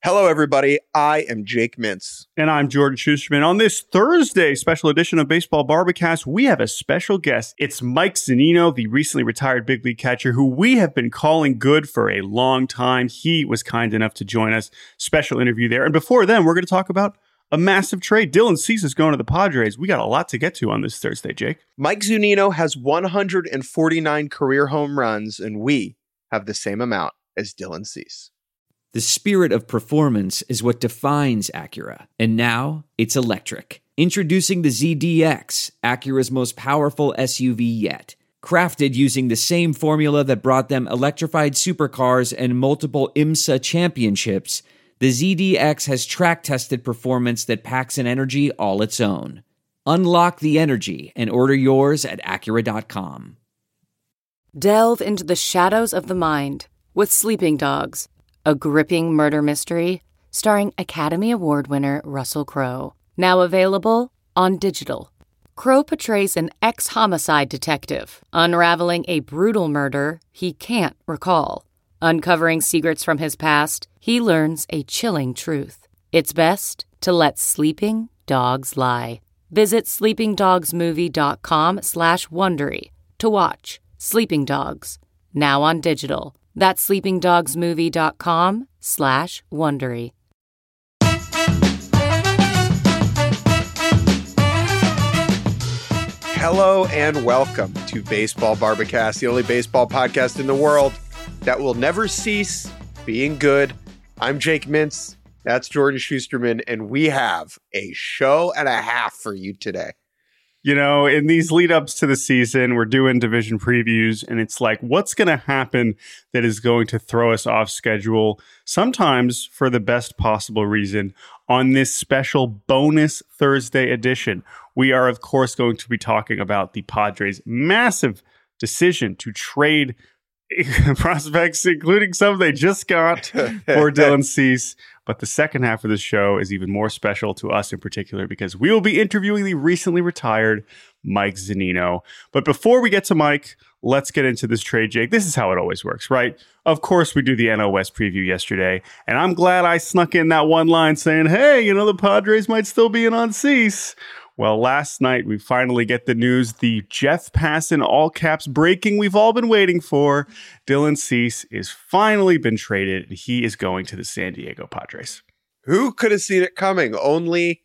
Hello, everybody. I am Jake Mintz. And I'm Jordan Schusterman. On this Thursday special edition of Baseball Barbacast, we have a special guest. It's Mike Zunino, the recently retired big league catcher who we have been calling good for a long time. He was kind enough to join us. Special interview there. And before then, we're going to talk about a massive trade. Dylan Cease is going to the Padres. We got a lot to get to on this Thursday, Jake. Mike Zunino has 149 career home runs, and we have the same amount as Dylan Cease. The spirit of performance is what defines Acura, and now it's electric. Introducing the ZDX, Acura's most powerful SUV yet. Crafted using the same formula that brought them electrified supercars and multiple IMSA championships, the ZDX has track-tested performance that packs an energy all its own. Unlock the energy and order yours at Acura.com. Delve into the shadows of the mind with Sleeping Dogs, a gripping murder mystery starring Academy Award winner Russell Crowe. Now available on digital. Crowe portrays an ex-homicide detective unraveling a brutal murder he can't recall. Uncovering secrets from his past, he learns a chilling truth. It's best to let sleeping dogs lie. Visit sleepingdogsmovie.com/Wondery to watch Sleeping Dogs, now on digital. That's sleepingdogsmovie.com/Wondery. Hello and welcome to Baseball Barbacast, the only baseball podcast in the world that will never cease being good. I'm Jake Mintz. That's Jordan Schusterman, and we have a show and a half for you today. You know, in these lead-ups to the season, we're doing division previews, and it's like, what's going to happen that is going to throw us off schedule, sometimes for the best possible reason, on this special bonus Thursday edition? We are, of course, going to be talking about the Padres' massive decision to trade prospects, including some they just got for Dylan Cease. But the second half of the show is even more special to us in particular because we will be interviewing the recently retired Mike Zunino. But before we get to Mike, let's get into this trade, Jake. This is how it always works, right? Of course, we do the NL West preview yesterday, and I'm glad I snuck in that one line saying, hey, you know, the Padres might still be in on Cease. Well, last night, we finally get the news, the Jeff Passan all caps breaking we've all been waiting for. Dylan Cease is finally been traded, and he is going to the San Diego Padres. Who could have seen it coming? Only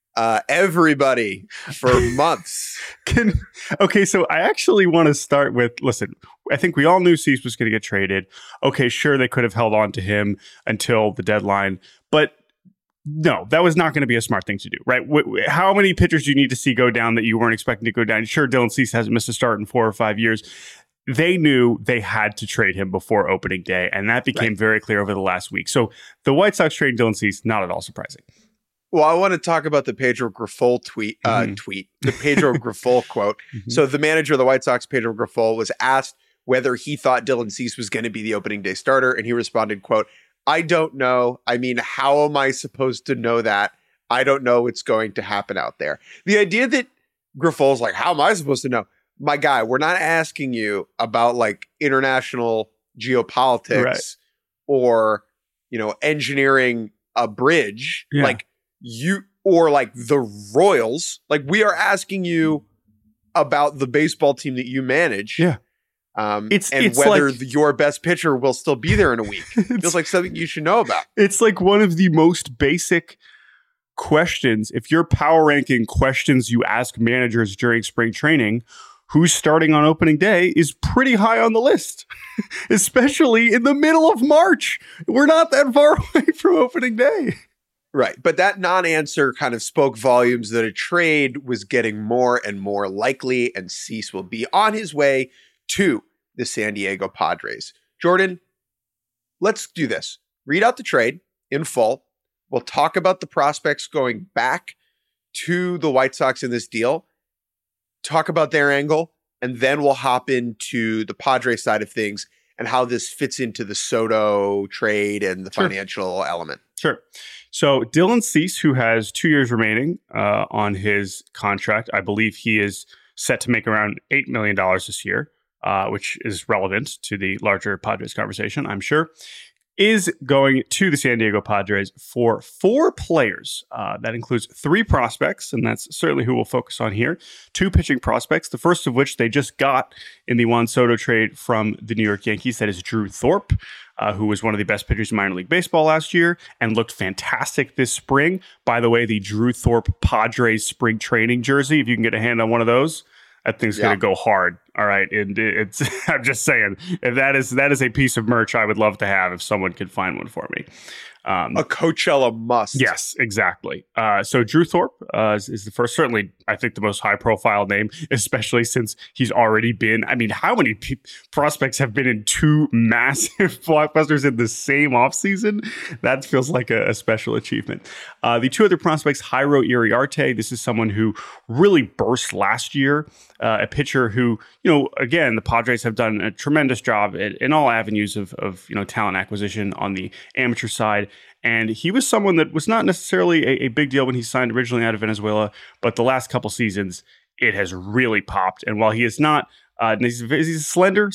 everybody for months. Okay, so I actually want to start with, listen, I think we all knew Cease was going to get traded. Okay, sure, they could have held on to him until the deadline, but no, that was not going to be a smart thing to do, right? How many pitchers do you need to see go down that you weren't expecting to go down? Sure, Dylan Cease hasn't missed a start in 4 or 5 years. They knew they had to trade him before opening day, and that became very clear over the last week. So the White Sox trading Dylan Cease, not at all surprising. Well, I want to talk about the Pedro Grifol the Pedro Grifol quote. Mm-hmm. So the manager of the White Sox, Pedro Grifol, was asked whether he thought Dylan Cease was going to be the opening day starter, and he responded, quote, I don't know. I mean, how am I supposed to know that? I don't know what's going to happen out there. The idea that Grifol's like, how am I supposed to know? My guy, we're not asking you about like international geopolitics or, you know, engineering a bridge like you or like the Royals. Like we are asking you about the baseball team that you manage. Yeah. It's whether like, your best pitcher will still be there in a week. It feels like something you should know about. It's like one of the most basic questions. If you're power ranking questions you ask managers during spring training, who's starting on opening day is pretty high on the list, especially in the middle of March. We're not that far away from opening day. Right. But that non-answer kind of spoke volumes that a trade was getting more and more likely, and Cease will be on his way to the San Diego Padres. Jordan, let's do this. Read out the trade in full. We'll talk about the prospects going back to the White Sox in this deal, talk about their angle, and then we'll hop into the Padres side of things and how this fits into the Soto trade and the financial element. Sure. So Dylan Cease, who has 2 years remaining on his contract, I believe he is set to make around $8 million this year. Which is relevant to the larger Padres conversation, I'm sure, is going to the San Diego Padres for 4 players. That includes 3 prospects, and that's certainly who we'll focus on here. 2 pitching prospects, the first of which they just got in the Juan Soto trade from the New York Yankees. That is Drew Thorpe, who was one of the best pitchers in minor league baseball last year and looked fantastic this spring. By the way, the Drew Thorpe Padres spring training jersey, if you can get a hand on one of those, that thing's going to go hard. All right. And it's, I'm just saying, if that is a piece of merch I would love to have if someone could find one for me. A Coachella must. Yes, exactly. So Drew Thorpe is the first, certainly, I think, the most high-profile name, especially since he's already been. I mean, how many prospects have been in 2 massive blockbusters in the same offseason? That feels like a special achievement. The 2 other prospects, Jairo Iriarte. This is someone who really burst last year, a pitcher who, again, the Padres have done a tremendous job in all avenues of talent acquisition on the amateur side. And he was someone that was not necessarily a big deal when he signed originally out of Venezuela, but the last couple seasons, it has really popped. And while he is not, he's a slender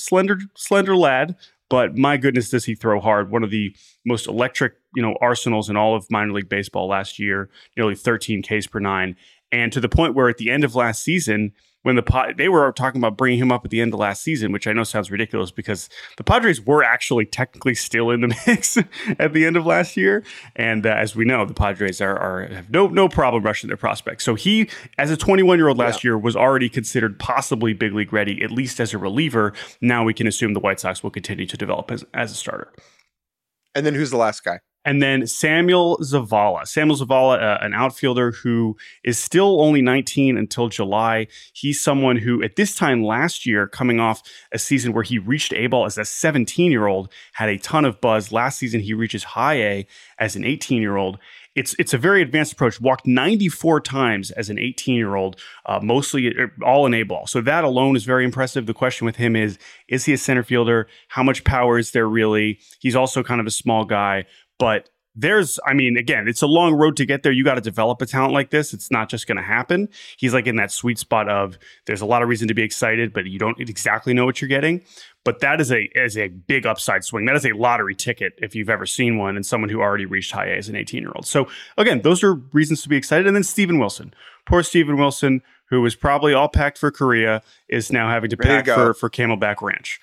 lad, but my goodness, does he throw hard. One of the most electric, arsenals in all of minor league baseball last year, nearly 13 Ks per 9. And to the point where at the end of last season, when they were talking about bringing him up at the end of last season, which I know sounds ridiculous because the Padres were actually technically still in the mix at the end of last year. And as we know, the Padres have no problem rushing their prospects. So he, as a 21-year-old last year, was already considered possibly big league ready, at least as a reliever. Now we can assume the White Sox will continue to develop as a starter. And then who's the last guy? And then Samuel Zavala. An outfielder who is still only 19 until July. He's someone who, at this time last year, coming off a season where he reached A-ball as a 17-year-old, had a ton of buzz. Last season, he reaches high A as an 18-year-old. It's a very advanced approach. Walked 94 times as an 18-year-old, mostly all in A-ball. So that alone is very impressive. The question with him is he a center fielder? How much power is there really? He's also kind of a small guy. But again, it's a long road to get there. You got to develop a talent like this. It's not just going to happen. He's like in that sweet spot of there's a lot of reason to be excited, but you don't exactly know what you're getting. But that is a big upside swing. That is a lottery ticket if you've ever seen one, and someone who already reached high A as an 18-year-old. So again, those are reasons to be excited. And then Steven Wilson. Poor Steven Wilson, who was probably all packed for Korea, is now having to pack for Camelback Ranch.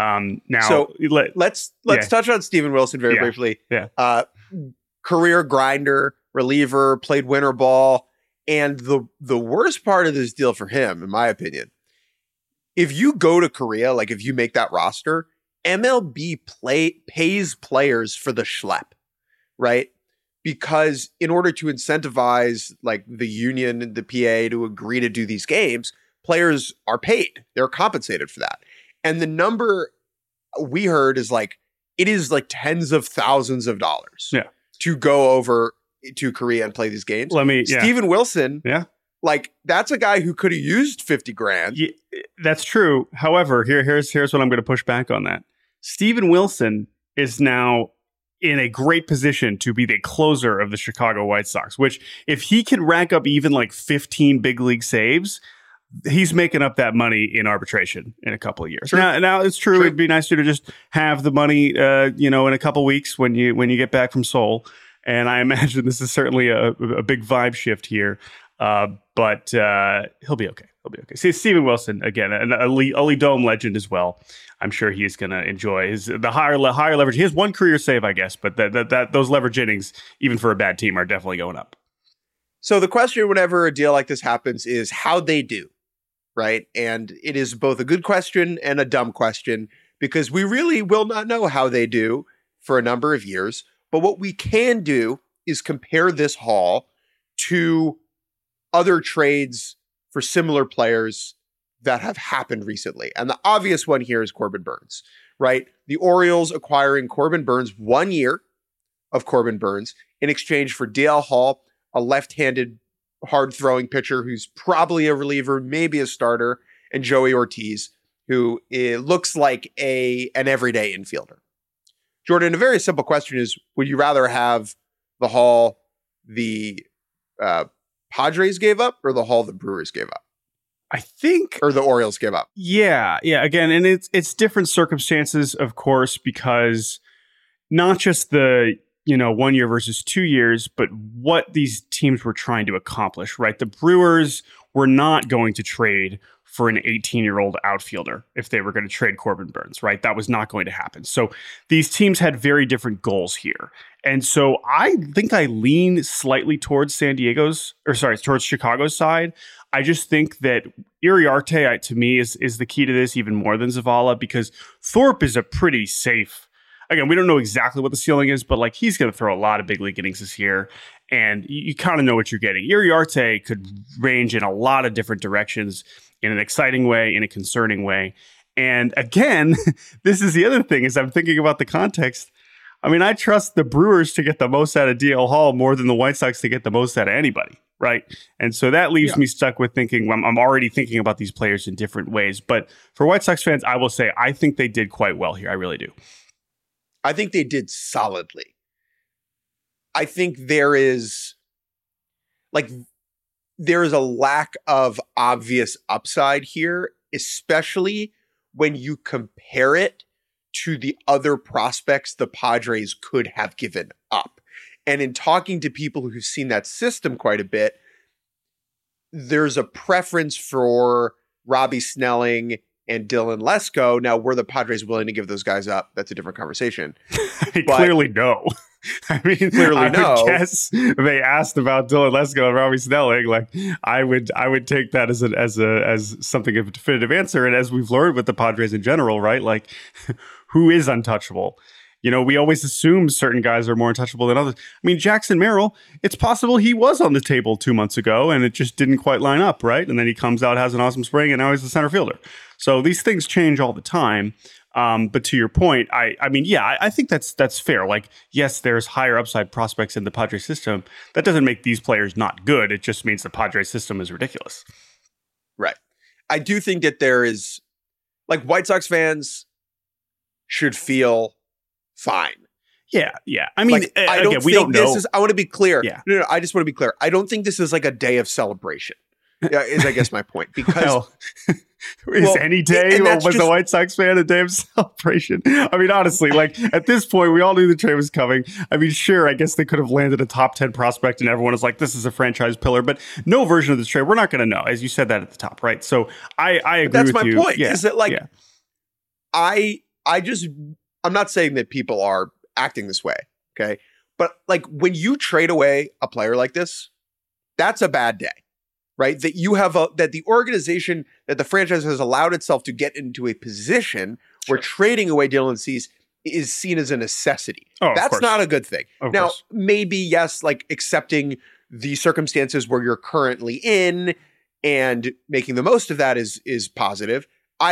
Let's touch on Steven Wilson very briefly. Yeah. Career grinder, reliever, played winter ball. And the worst part of this deal for him, in my opinion, if you go to Korea, like if you make that roster, MLB pays players for the schlep, right? Because in order to incentivize like the union and the PA to agree to do these games, players are paid. They're compensated for that. And the number we heard is it is tens of thousands of dollars to go over to Korea and play these games. Steven Wilson, that's a guy who could have used 50 grand. Yeah, that's true. However, here's what I'm going to push back on that. Steven Wilson is now in a great position to be the closer of the Chicago White Sox, which if he can rack up even 15 big league saves, he's making up that money in arbitration in a couple of years. Now it's true. It'd be nicer to just have the money, in a couple of weeks when you get back from Seoul. And I imagine this is certainly a big vibe shift here. But he'll be okay. See, Steven Wilson, again, a Lee Dome legend as well. I'm sure he's going to enjoy the higher leverage. He has one career save, I guess, but those leverage innings, even for a bad team, are definitely going up. So the question whenever a deal like this happens is how they do. Right. And it is both a good question and a dumb question because we really will not know how they do for a number of years. But what we can do is compare this haul to other trades for similar players that have happened recently. And the obvious one here is Corbin Burnes, right? The Orioles acquiring Corbin Burnes, 1 year of Corbin Burnes in exchange for Dale Hall, a left-handed hard-throwing pitcher who's probably a reliever, maybe a starter, and Joey Ortiz, who looks like an everyday infielder. Jordan, a very simple question is, would you rather have the haul the Padres gave up or the haul the Brewers gave up? I think... Or the Orioles gave up? Yeah. Again, and it's different circumstances, of course, because not just the 1 year versus 2 years, but what these teams were trying to accomplish, right? The Brewers were not going to trade for an 18-year-old outfielder if they were going to trade Corbin Burnes, right? That was not going to happen. So these teams had very different goals here. And so I think I lean slightly towards towards Chicago's side. I just think that Iriarte, to me, is the key to this even more than Zavala, because Thorpe is a pretty safe. Again, we don't know exactly what the ceiling is, but like he's going to throw a lot of big league innings this year, and you kind of know what you're getting. Iriarte could range in a lot of different directions in an exciting way, in a concerning way. And again, this is the other thing is I'm thinking about the context. I mean, I trust the Brewers to get the most out of DL Hall more than the White Sox to get the most out of anybody, right? And so that leaves me stuck with thinking, I'm already thinking about these players in different ways. But for White Sox fans, I will say, I think they did quite well here. I really do. I think they did solidly. I think there is a lack of obvious upside here, especially when you compare it to the other prospects the Padres could have given up. And in talking to people who've seen that system quite a bit, there's a preference for Robbie Snelling and Dylan Lesko. Now, were the Padres willing to give those guys up? That's a different conversation. Clearly no. I mean, clearly I no. would guess they asked about Dylan Lesko and Robbie Snelling. Like, I would take that as something of a definitive answer. And as we've learned with the Padres in general, right? Like, who is untouchable? We always assume certain guys are more untouchable than others. I mean, Jackson Merrill, it's possible he was on the table 2 months ago and it just didn't quite line up, right? And then he comes out, has an awesome spring, and now he's the center fielder. So these things change all the time. But to your point, I think that's fair. Like, yes, there's higher upside prospects in the Padres system. That doesn't make these players not good. It just means the Padres system is ridiculous. Right. I do think that there is, like, White Sox fans should feel fine. Yeah. I mean, I don't know. I want to be clear. Yeah. No, I just want to be clear. I don't think this is like a day of celebration. Is I guess my point. Because any day was the White Sox fan a day of celebration? I mean, honestly, like at this point, we all knew the trade was coming. I mean, sure, I guess they could have landed a top 10 prospect and everyone is like, this is a franchise pillar, but no version of this trade, we're not going to know, as you said that at the top, right? So I agree with you. That's my point. Is that like, I'm not saying that people are acting this way, okay? But like when you trade away a player like this, that's a bad day, right? That you have that the organization, that the franchise has allowed itself to get into a position where trading away Dylan Cease is seen as a necessity. That's not a good thing. Now, maybe, yes, like accepting the circumstances where you're currently in and making the most of that is positive.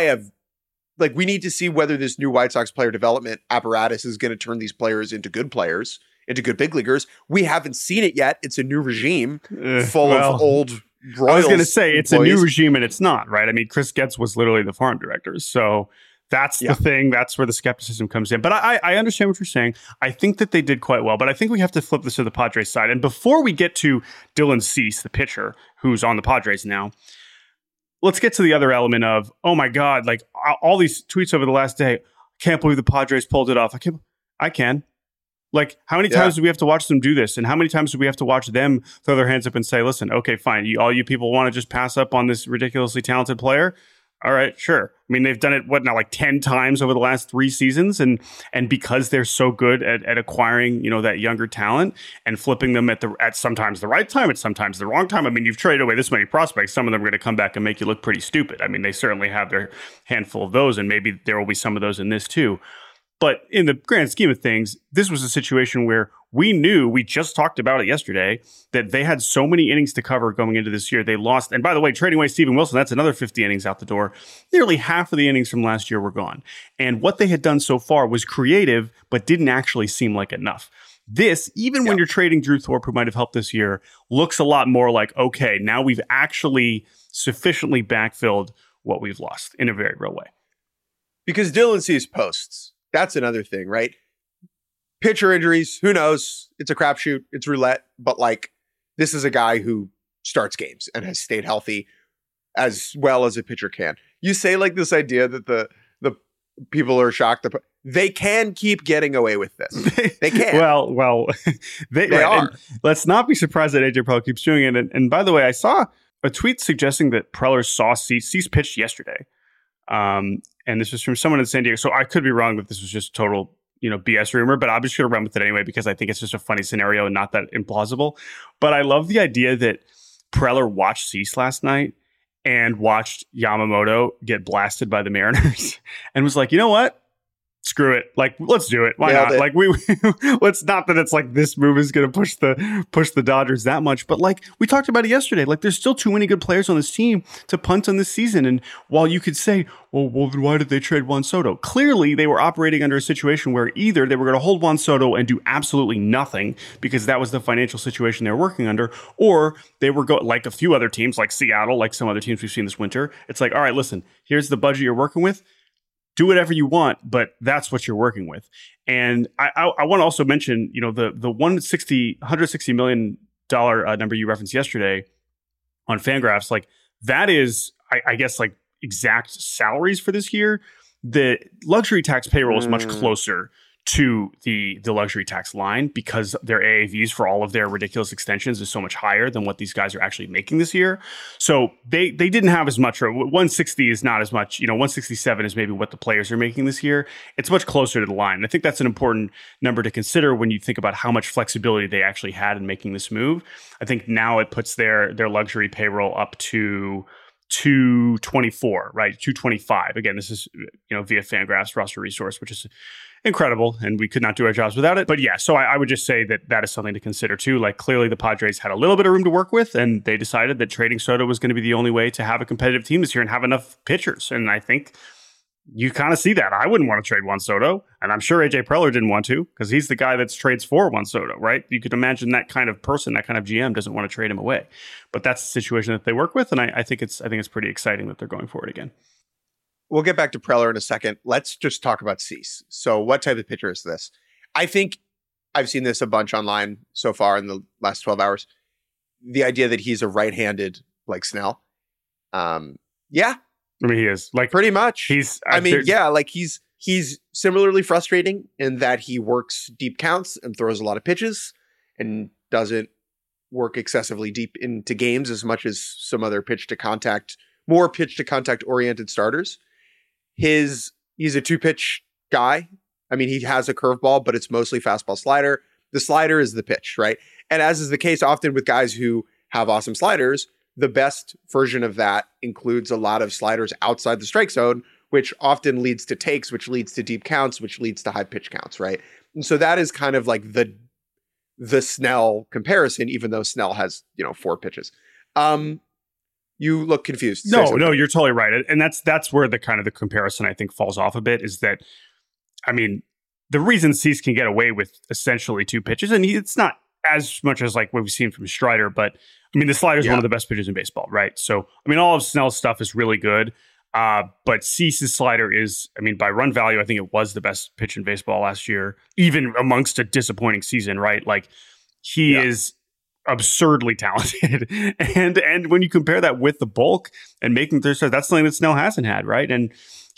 We need to see whether this new White Sox player development apparatus is going to turn these players, into good big leaguers. We haven't seen it yet. It's a new regime full of old Royals. I was going to say it's a new regime and it's not, right? I mean, Chris Getz was literally the farm director. So that's the thing. That's where the skepticism comes in. But I understand what you're saying. I think that they did quite well, but I think we have to flip this to the Padres side. And before we get to Dylan Cease, the pitcher, who's on the Padres now, let's get to the other element of, oh my God, like all these tweets over the last day. Can't believe the Padres pulled it off. I can. Like, how many times do we have to watch them do this? And how many times do we have to watch them throw their hands up and say, listen, okay, fine. All you people want to just pass up on this ridiculously talented player? All right, sure. I mean, they've done it, like 10 times over the last 3 seasons. And because they're so good at acquiring, that younger talent and flipping them at sometimes the right time, at sometimes the wrong time. I mean, you've traded away this many prospects. Some of them are going to come back and make you look pretty stupid. I mean, they certainly have their handful of those, and maybe there will be some of those in this too. But in the grand scheme of things, this was a situation where we just talked about it yesterday, that they had so many innings to cover going into this year. They lost. And by the way, trading away Steven Wilson, that's another 50 innings out the door. Nearly half of the innings from last year were gone. And what they had done so far was creative, but didn't actually seem like enough. This, even when you're trading Drew Thorpe, who might have helped this year, looks a lot more like, okay, now we've actually sufficiently backfilled what we've lost in a very real way. Because Dylan Cease posts. That's another thing, right? Pitcher injuries, who knows? It's a crapshoot. It's roulette. But like, this is a guy who starts games and has stayed healthy as well as a pitcher can. You say like this idea that the people are shocked. They can keep getting away with this. They can. well, they are. And let's not be surprised that AJ Preller keeps doing it. And by the way, I saw a tweet suggesting that Preller saw Cease pitched yesterday. And this was from someone in San Diego. So I could be wrong that this was just total, BS rumor, but I'm just going to run with it anyway because I think it's just a funny scenario and not that implausible. But I love the idea that Preller watched Cease last night and watched Yamamoto get blasted by the Mariners and was like, you know what? Screw it. Like, let's do it. Why not? Like, let's not that it's like this move is going to push the Dodgers that much. But like we talked about it yesterday, like there's still too many good players on this team to punt on this season. And while you could say, well, then why did they trade Juan Soto? Clearly, they were operating under a situation where either they were going to hold Juan Soto and do absolutely nothing because that was the financial situation they were working under, or they were like a few other teams, like Seattle, like some other teams we've seen this winter. It's like, all right, listen, here's the budget you're working with. Do whatever you want, but that's what you're working with. And I want to also mention, the $160 million number you referenced yesterday on Fangraphs, like that is, I guess, like exact salaries for this year. The luxury tax payroll is much closer to the luxury tax line because their AAVs for all of their ridiculous extensions is so much higher than what these guys are actually making this year. So they didn't have as much, or 160 is not as much, 167 is maybe what the players are making this year. It's much closer to the line. And I think that's an important number to consider when you think about how much flexibility they actually had in making this move. I think now it puts their luxury payroll up to 224, right? 225. Again, this is, via Fangraphs roster resource, which is incredible, and we could not do our jobs without it. But yeah, so I would just say that is something to consider too. Like clearly the Padres had a little bit of room to work with, and they decided that trading Soto was going to be the only way to have a competitive team this year and have enough pitchers. And I think you kind of see that. I wouldn't want to trade Juan Soto, and I'm sure AJ Preller didn't want to because he's the guy that trades for Juan Soto, right? You could imagine that kind of person, that kind of GM doesn't want to trade him away. But that's the situation that they work with, and I think it's pretty exciting that they're going for it again. We'll get back to Preller in a second. Let's just talk about Cease. So what type of pitcher is this? I think I've seen this a bunch online so far in the last 12 hours. The idea that he's a right-handed Blake Snell. Yeah. I mean, he is. Like pretty much. He's similarly frustrating in that he works deep counts and throws a lot of pitches and doesn't work excessively deep into games as much as some other more pitch to contact oriented starters. He's a 2-pitch guy. I mean, he has a curveball, but it's mostly fastball slider. The slider is the pitch, right? And as is the case often with guys who have awesome sliders, the best version of that includes a lot of sliders outside the strike zone, which often leads to takes, which leads to deep counts, which leads to high pitch counts, right? And so that is kind of like the Snell comparison, even though Snell has, 4 pitches. You look confused. No, you're totally right. And that's where the kind of the comparison I think falls off a bit is that, I mean, the reason Cease can get away with essentially 2 pitches, and it's not as much as like what we've seen from Strider, but I mean, the slider is one of the best pitches in baseball, right? So, I mean, all of Snell's stuff is really good. But Cease's slider is, I mean, by run value, I think it was the best pitch in baseball last year, even amongst a disappointing season, right? Like he is absurdly talented. and when you compare that with the bulk and making that's something that Snell hasn't had, right? And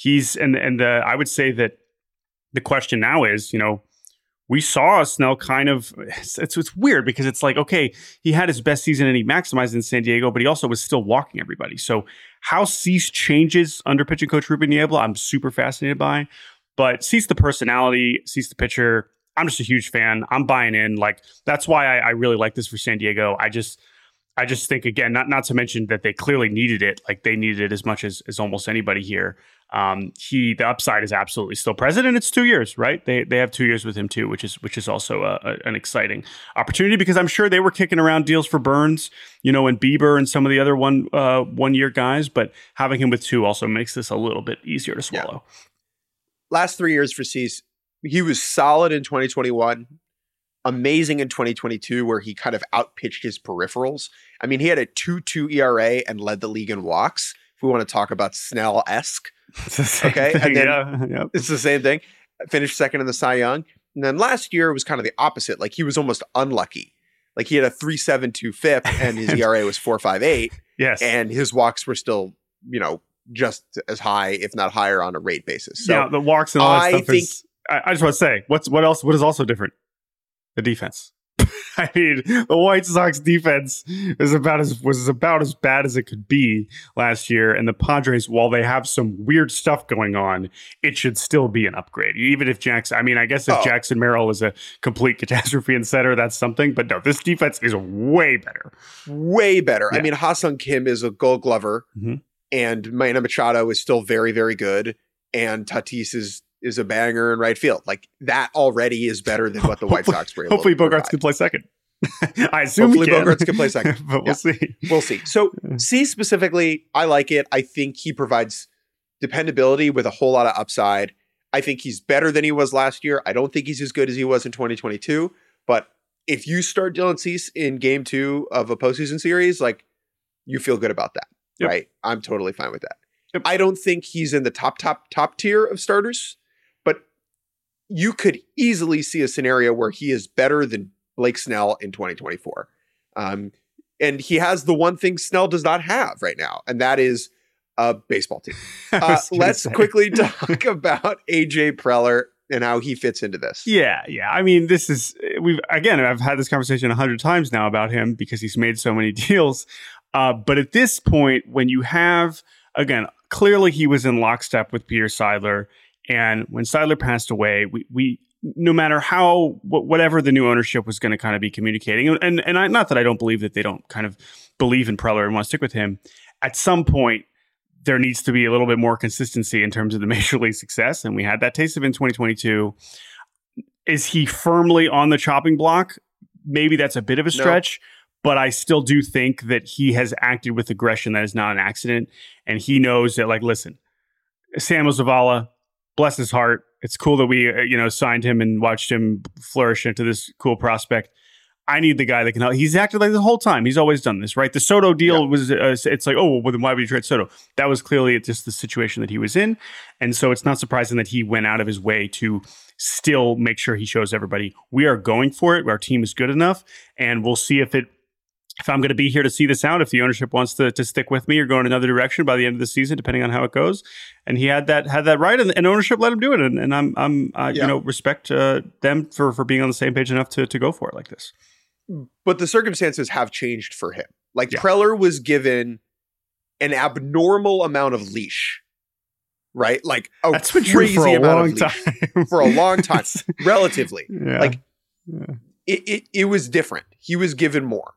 I would say that the question now is, we saw Snell kind of, it's weird because it's like, okay, he had his best season and he maximized in San Diego, but he also was still walking everybody. So how Cease changes under pitching coach Ruben Niebla, I'm super fascinated by. But Cease the personality, Cease the pitcher, I'm just a huge fan. I'm buying in. Like that's why I really like this for San Diego. I just think, again, not to mention that they clearly needed it. Like they needed it as much as almost anybody here. The upside is absolutely still present, and it's 2 years, right? They have 2 years with him too, which is also an exciting opportunity because I'm sure they were kicking around deals for Burns, and Bieber and some of the other 1 year guys, but having him with 2 also makes this a little bit easier to swallow. Yeah. Last 3 years for Cease, he was solid in 2021. Amazing in 2022, where he kind of outpitched his peripherals. I mean, he had a 2.2 ERA and led the league in walks. If we want to talk about Snell-esque, okay, and then it's the same thing. Finished second in the Cy Young, and then last year was kind of the opposite. Like he was almost unlucky. Like he had a 3.72 FIP, and his ERA was 4.58. Yes, and his walks were still, just as high, if not higher, on a rate basis. So yeah, the walks and all that stuff is. I just want to say, what else? What is also different? The defense. I mean, the White Sox defense was about as bad as it could be last year, and the Padres, while they have some weird stuff going on, it should still be an upgrade. Even if Jackson, I mean, I guess if Jackson Merrill is a complete catastrophe in center, that's something. But no, this defense is way better. Way better. Yeah. I mean, Ha-Sung Kim is a Gold Glover, and Manny Machado is still very, very good, and Tatis is a banger in right field. Like, that already is better than what the White Sox were able hopefully to Bogaerts can play second. I assume hopefully Bogaerts can play second. But we'll see. We'll see. So C specifically, I like it. I think he provides dependability with a whole lot of upside. I think he's better than he was last year. I don't think he's as good as he was in 2022. But if you start Dylan Cease in game 2 of a postseason series, like, you feel good about that, right? I'm totally fine with that. I don't think he's in the top tier of starters, but you could easily see a scenario where he is better than Blake Snell in 2024. And he has the one thing Snell does not have right now, and that is a baseball team. Let's quickly talk about AJ Preller and how he fits into this. Yeah. I mean, I've had this conversation 100 times now about him because he's made so many deals. But at this point, when you have, again, clearly he was in lockstep with Peter Seidler. And when Seidler passed away, we no matter whatever the new ownership was going to kind of be communicating, and not that I don't believe that they don't kind of believe in Preller and want to stick with him, at some point, there needs to be a little bit more consistency in terms of the major league success. And we had that taste of it in 2022. Is he firmly on the chopping block? Maybe that's a bit of a stretch, but I still do think that he has acted with aggression that is not an accident. And he knows that, like, listen, Samuel Zavala, bless his heart, it's cool that we, signed him and watched him flourish into this cool prospect. I need the guy that can help. He's acted like the whole time. He's always done this, right? The Soto deal was, it's like, well, then why would you trade Soto? That was clearly just the situation that he was in. And so it's not surprising that he went out of his way to still make sure he shows everybody, we are going for it. Our team is good enough. And we'll see if I'm going to be here to see this out, if the ownership wants to stick with me or go in another direction by the end of the season, depending on how it goes. And he had that right, and ownership let him do it. And I'm respect them for being on the same page enough to go for it like this. But the circumstances have changed for him. Like, Preller was given an abnormal amount of leash, right? Like, that's been true for a long time. For a long time, relatively. Yeah. Like, it was different. He was given more.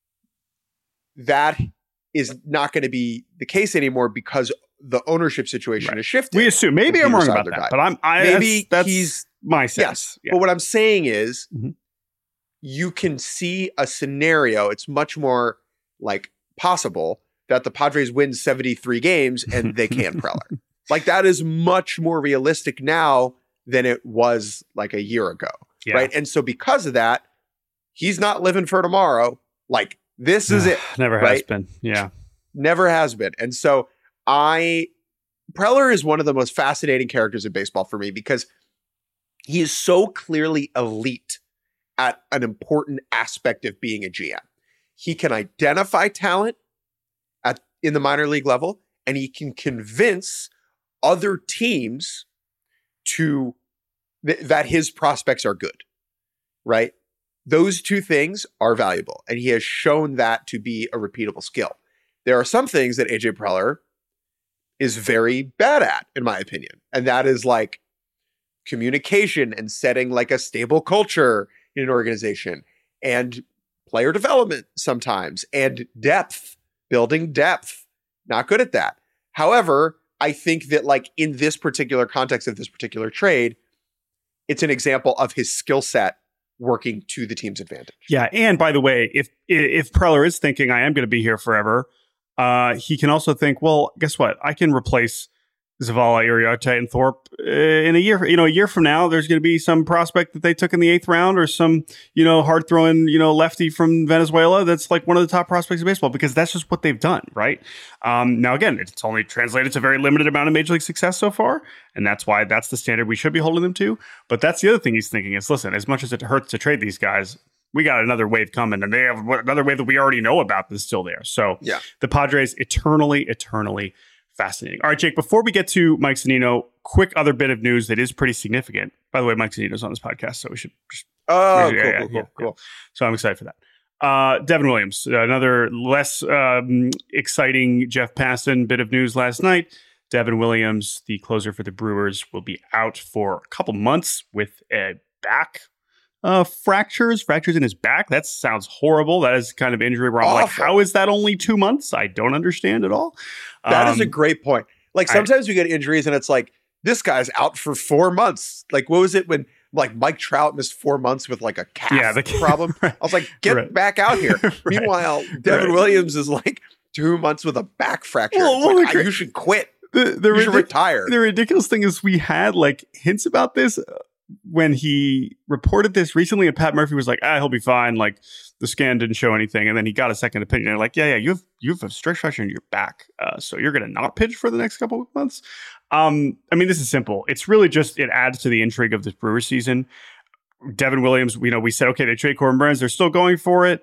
That is not going to be the case anymore because the ownership situation has shifted. We assume. Maybe I'm wrong about that, but that's he's my sense. Yes. Yeah. But what I'm saying is, you can see a scenario. It's much more like possible that the Padres win 73 games and they can Preller. Like, that is much more realistic now than it was like a year ago. Yeah. Right. And so because of that, he's not living for tomorrow. Like, this is it. Never has been. Yeah. Never has been. And so Preller is one of the most fascinating characters in baseball for me because he is so clearly elite at an important aspect of being a GM. He can identify talent in the minor league level, and he can convince other teams that his prospects are good, right? Those two things are valuable, and he has shown that to be a repeatable skill. There are some things that AJ Preller is very bad at, in my opinion, and that is like communication and setting like a stable culture in an organization, and player development sometimes, and building depth. Not good at that. However, I think that, like, in this particular context of this particular trade, it's an example of his skill set working to the team's advantage. Yeah, and by the way, if Preller is thinking I am going to be here forever, he can also think, well, guess what? I can replace Zavala, Arrieta, and Thorpe in a year. A year from now, there's going to be some prospect that they took in the 8th round, or some hard throwing lefty from Venezuela that's like one of the top prospects of baseball, because that's just what they've done, right? Now again, it's only translated to a very limited amount of major league success so far, and that's why that's the standard we should be holding them to. But that's the other thing he's thinking is, listen, as much as it hurts to trade these guys, we got another wave coming, and they have another wave that we already know about that's still there. So the Padres eternally fascinating. All right, Jake, before we get to Mike Zunino, quick other bit of news that is pretty significant. By the way, Mike Zunino's on this podcast, so we should just... Cool. So I'm excited for that. Devin Williams, another less exciting Jeff Passan bit of news last night. Devin Williams, the closer for the Brewers, will be out for a couple months with a back fractures in his back. That sounds horrible. That is kind of injury where I'm like, how is that only 2 months? I don't understand at all. That is a great point. Like sometimes we get injuries and it's like, this guy's out for 4 months. Like, what was it when like Mike Trout missed 4 months with like a calf problem? Right. I was like, get back out here. Right. Meanwhile, Devin Williams is like 2 months with a back fracture. You should quit. You should retire. The ridiculous thing is we had like hints about this when he reported this recently, and Pat Murphy was like, he'll be fine. Like the scan didn't show anything. And then he got a second opinion. And like, you have a stretch fracture in your back. So you're going to not pitch for the next couple of months. I mean, this is simple. It's really just, it adds to the intrigue of this Brewers season. Devin Williams, we said, okay, they trade Corbin Burnes. They're still going for it.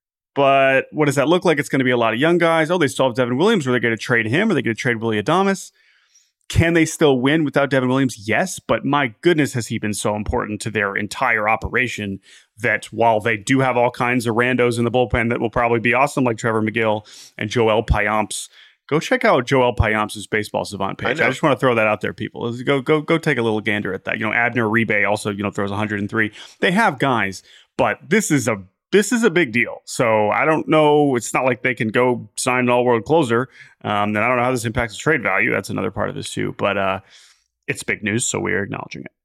But what does that look like? It's going to be a lot of young guys. Oh, they still have Devin Williams. Are they going to trade him? Are they going to trade Willy Adames? Can they still win without Devin Williams? Yes, but my goodness, has he been so important to their entire operation that while they do have all kinds of randos in the bullpen that will probably be awesome, like Trevor McGill and Joel Payamps. Go check out Joel Payamps' Baseball Savant page. I just want to throw that out there, people. Go take a little gander at that. Abner Uribe also, throws 103. They have guys, but this is a big deal. So I don't know. It's not like they can go sign an all-world closer. And I don't know how this impacts the trade value. That's another part of this too. But it's big news, so we're acknowledging it.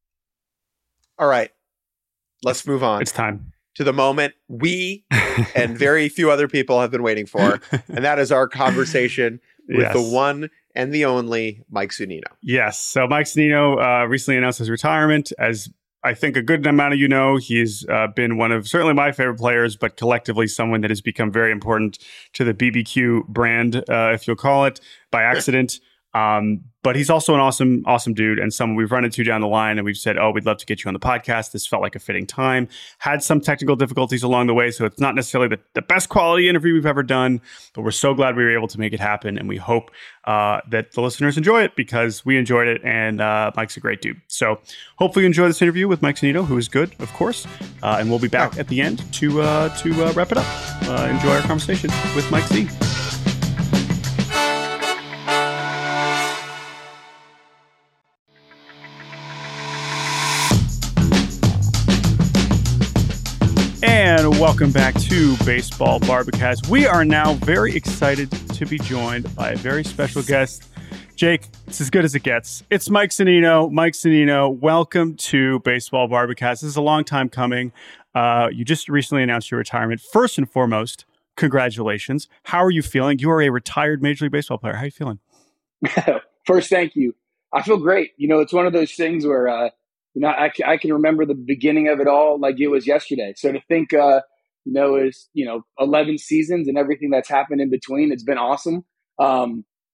All right. Let's move on. It's time. To the moment we and very few other people have been waiting for. And that is our conversation with the one and the only Mike Zunino. Yes. So Mike Zunino recently announced his retirement. As I think a good amount of he's been one of certainly my favorite players, but collectively someone that has become very important to the BBQ brand, if you'll call it, by accident. But he's also an awesome dude and someone we've run into down the line and we've said, we'd love to get you on the podcast. This felt like a fitting time. Had some technical difficulties along the way, so it's not necessarily the best quality interview we've ever done, but we're so glad we were able to make it happen. And we hope that the listeners enjoy it because we enjoyed it and Mike's a great dude. So hopefully you enjoy this interview with Mike Zunino, who is good, of course. And we'll be back at the end to wrap it up. Enjoy our conversation with Mike Z. And welcome back to Baseball Barbacast. We are now very excited to be joined by a very special guest. Jake, it's as good as it gets. It's Mike Zunino. Mike Zunino, welcome to Baseball Barbacast. This is a long time coming. You just recently announced your retirement. First and foremost, congratulations. How are you feeling? You are a retired Major League Baseball player. How are you feeling? First, thank you. I feel great. It's one of those things where I can remember the beginning of it all like it was yesterday. So to think, is 11 seasons and everything that's happened in between, it's been awesome. But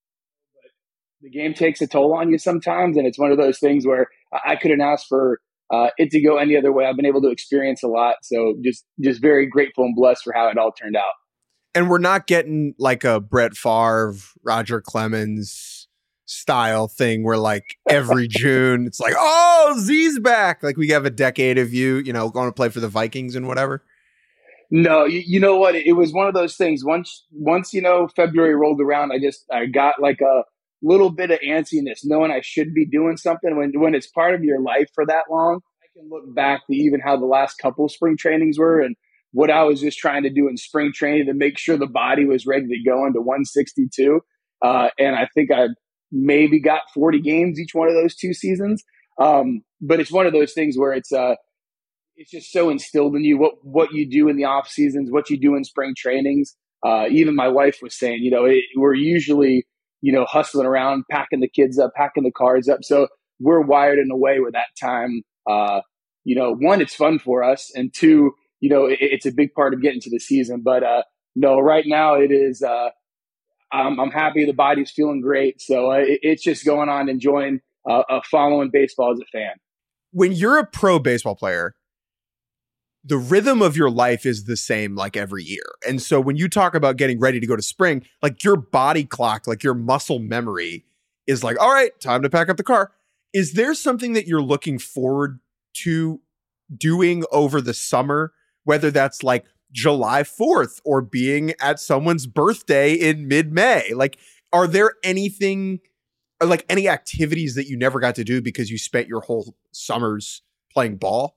the game takes a toll on you sometimes, and it's one of those things where I couldn't ask for it to go any other way. I've been able to experience a lot, so just very grateful and blessed for how it all turned out. And we're not getting like a Brett Favre, Roger Clemens style thing where like every June it's like, Z's back. Like we have a decade of you going to play for the Vikings and whatever. No, you know what? It was one of those things. Once February rolled around, I got like a little bit of antsiness, knowing I should be doing something. When it's part of your life for that long, I can look back to even how the last couple of spring trainings were and what I was just trying to do in spring training to make sure the body was ready to go into 162. And I think I maybe got 40 games each one of those 2 seasons. But it's one of those things where it's just so instilled in you what you do in the off seasons, what you do in spring trainings. Even my wife was saying, we're usually, hustling around, packing the kids up, packing the cars up. So we're wired in a way where that time, one, it's fun for us. And 2, it's a big part of getting to the season. But no, right now it is, I'm happy. The body's feeling great. So it's just going on, enjoying following baseball as a fan. When you're a pro baseball player, the rhythm of your life is the same like every year. And so when you talk about getting ready to go to spring, like your body clock, like your muscle memory is like, all right, time to pack up the car. Is there something that you're looking forward to doing over the summer, whether that's like July 4th or being at someone's birthday in mid-May? Like, are there anything or like any activities that you never got to do because you spent your whole summers playing ball?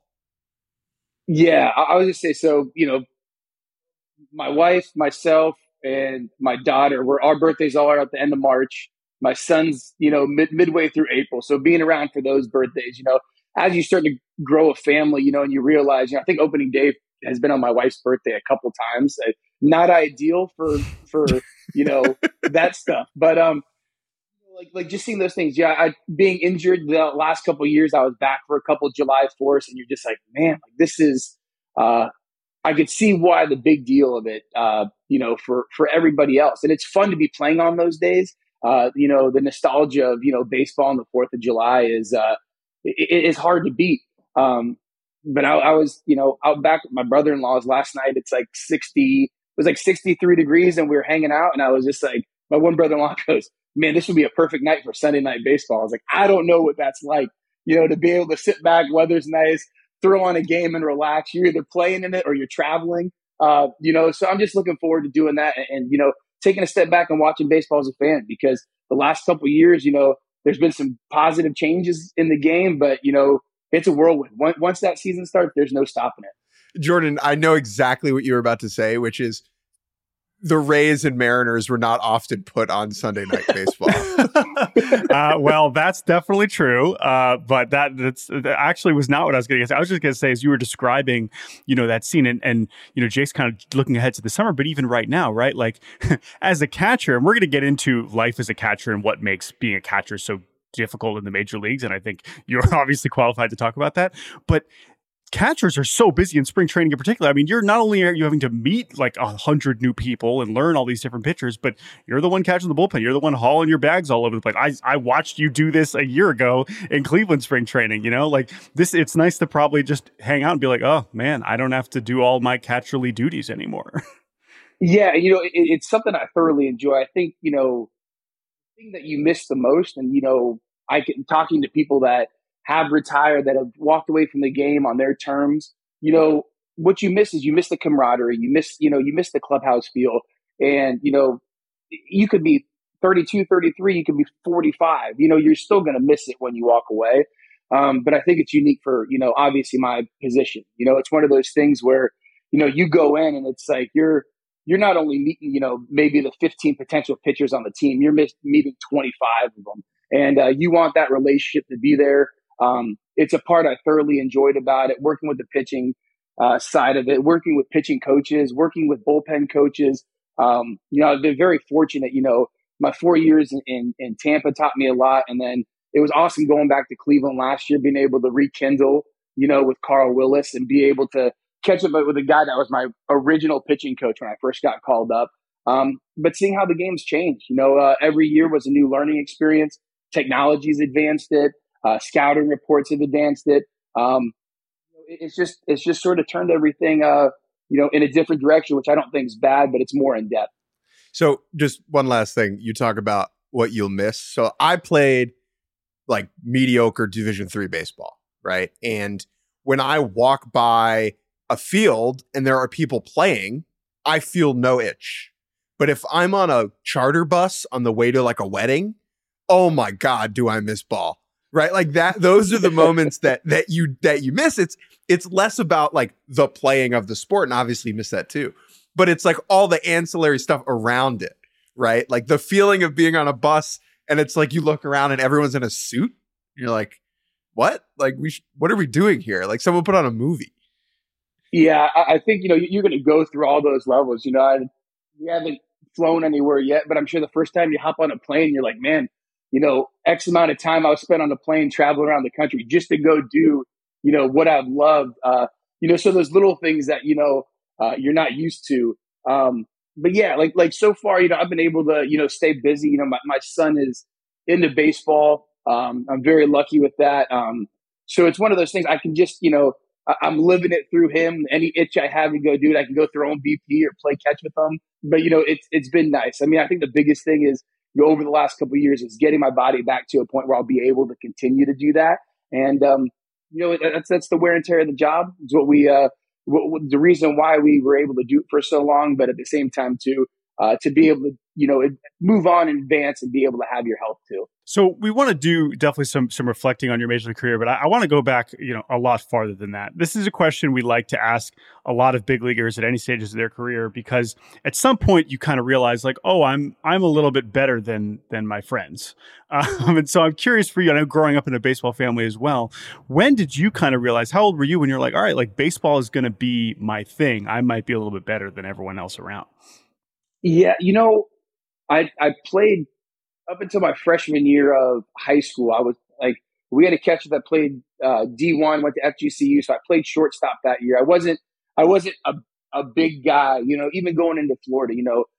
Yeah, I was just say, so, my wife, myself, and my daughter, our birthdays all are at the end of March. My son's, midway through April. So being around for those birthdays, as you start to grow a family, and you realize, I think opening day has been on my wife's birthday a couple times. Not ideal for that stuff, but like just seeing those things. Yeah, being injured the last couple of years, I was back for a couple of July 4th, and you're just like, man, like this is. I could see why the big deal of it, for everybody else, and it's fun to be playing on those days. The nostalgia of baseball on the 4th of July is it is hard to beat. But I was out back with my brother-in-law's last night. It's like 60. It was like 63 degrees, and we were hanging out. And I was just like, my one brother-in-law goes, "Man, this would be a perfect night for Sunday night baseball." I was like, I don't know what that's like, to be able to sit back, weather's nice, throw on a game and relax. You're either playing in it or you're traveling. So I'm just looking forward to doing that and taking a step back and watching baseball as a fan, because the last couple of years, there's been some positive changes in the game, but it's a whirlwind. Once that season starts, there's no stopping it. Jordan, I know exactly what you were about to say, which is the Rays and Mariners were not often put on Sunday night baseball. Well, that's definitely true. But that actually was not what I was going to say. I was just going to say, as you were describing, that scene and Jake's kind of looking ahead to the summer, but even right now, right? Like as a catcher, and we're going to get into life as a catcher and what makes being a catcher so difficult in the major leagues. And I think you're obviously qualified to talk about that, but catchers are so busy in spring training in particular. I mean, you're not only are you having to meet like 100 new people and learn all these different pitchers, but you're the one catching the bullpen. You're the one hauling your bags all over the place. I watched you do this a year ago in Cleveland spring training, like this. It's nice to probably just hang out and be like, oh man, I don't have to do all my catcherly duties anymore. Yeah. It's something I thoroughly enjoy. I think, the thing that you miss the most, and, talking to people that have retired, that have walked away from the game on their terms, what you miss is you miss the camaraderie, you miss the clubhouse feel. And, you could be 32, 33, you could be 45, you're still going to miss it when you walk away. But I think it's unique for, obviously my position. It's one of those things where, you go in and it's like, you're not only meeting, maybe the 15 potential pitchers on the team, you're meeting 25 of them. And you want that relationship to be there. It's a part I thoroughly enjoyed about it, working with the pitching side of it, working with pitching coaches, working with bullpen coaches. I've been very fortunate. My 4 years in Tampa taught me a lot. And then it was awesome going back to Cleveland last year, being able to rekindle, with Carl Willis and be able to catch up with a guy that was my original pitching coach when I first got called up. But seeing how the game's changed, every year was a new learning experience. Technology's advanced it. Scouting reports have advanced it. It's just sort of turned everything, in a different direction, which I don't think is bad, but it's more in depth. So just one last thing. You talk about what you'll miss. So I played like mediocre Division III baseball, right? And when I walk by a field and there are people playing, I feel no itch. But if I'm on a charter bus on the way to like a wedding, oh my God, do I miss ball. Right. Like that. Those are the moments that you miss. It's less about like the playing of the sport, and obviously you miss that too. But it's like all the ancillary stuff around it. Right. Like the feeling of being on a bus and it's like you look around and everyone's in a suit. You're like, what? Like what are we doing here? Like someone put on a movie. Yeah, I think, you're going to go through all those levels. We haven't flown anywhere yet, but I'm sure the first time you hop on a plane, you're like, man, X amount of time I was spent on the plane traveling around the country just to go do, what I've loved. So those little things that, you're not used to. But yeah, like so far, I've been able to, stay busy. My son is into baseball. I'm very lucky with that. So it's one of those things I can just, I'm living it through him. Any itch I have to go do it, I can go throw him BP or play catch with him. But, it's been nice. I mean, I think the biggest thing is, over the last couple of years is getting my body back to a point where I'll be able to continue to do that. And, that's the wear and tear of the job. It's what the reason why we were able to do it for so long, but at the same time to be able to, move on and advance and be able to have your health too. So we want to do definitely some reflecting on your major league career, but I want to go back, a lot farther than that. This is a question we like to ask a lot of big leaguers at any stages of their career, because at some point you kind of realize like, oh, I'm a little bit better than my friends. And so I'm curious for you, I know growing up in a baseball family as well, when did you kind of realize, how old were you when you're like, all right, like baseball is going to be my thing. I might be a little bit better than everyone else around. Yeah. I played up until my freshman year of high school. I was like, we had a catcher that played D1, went to FGCU, so I played shortstop that year. I wasn't a big guy, even going into Florida,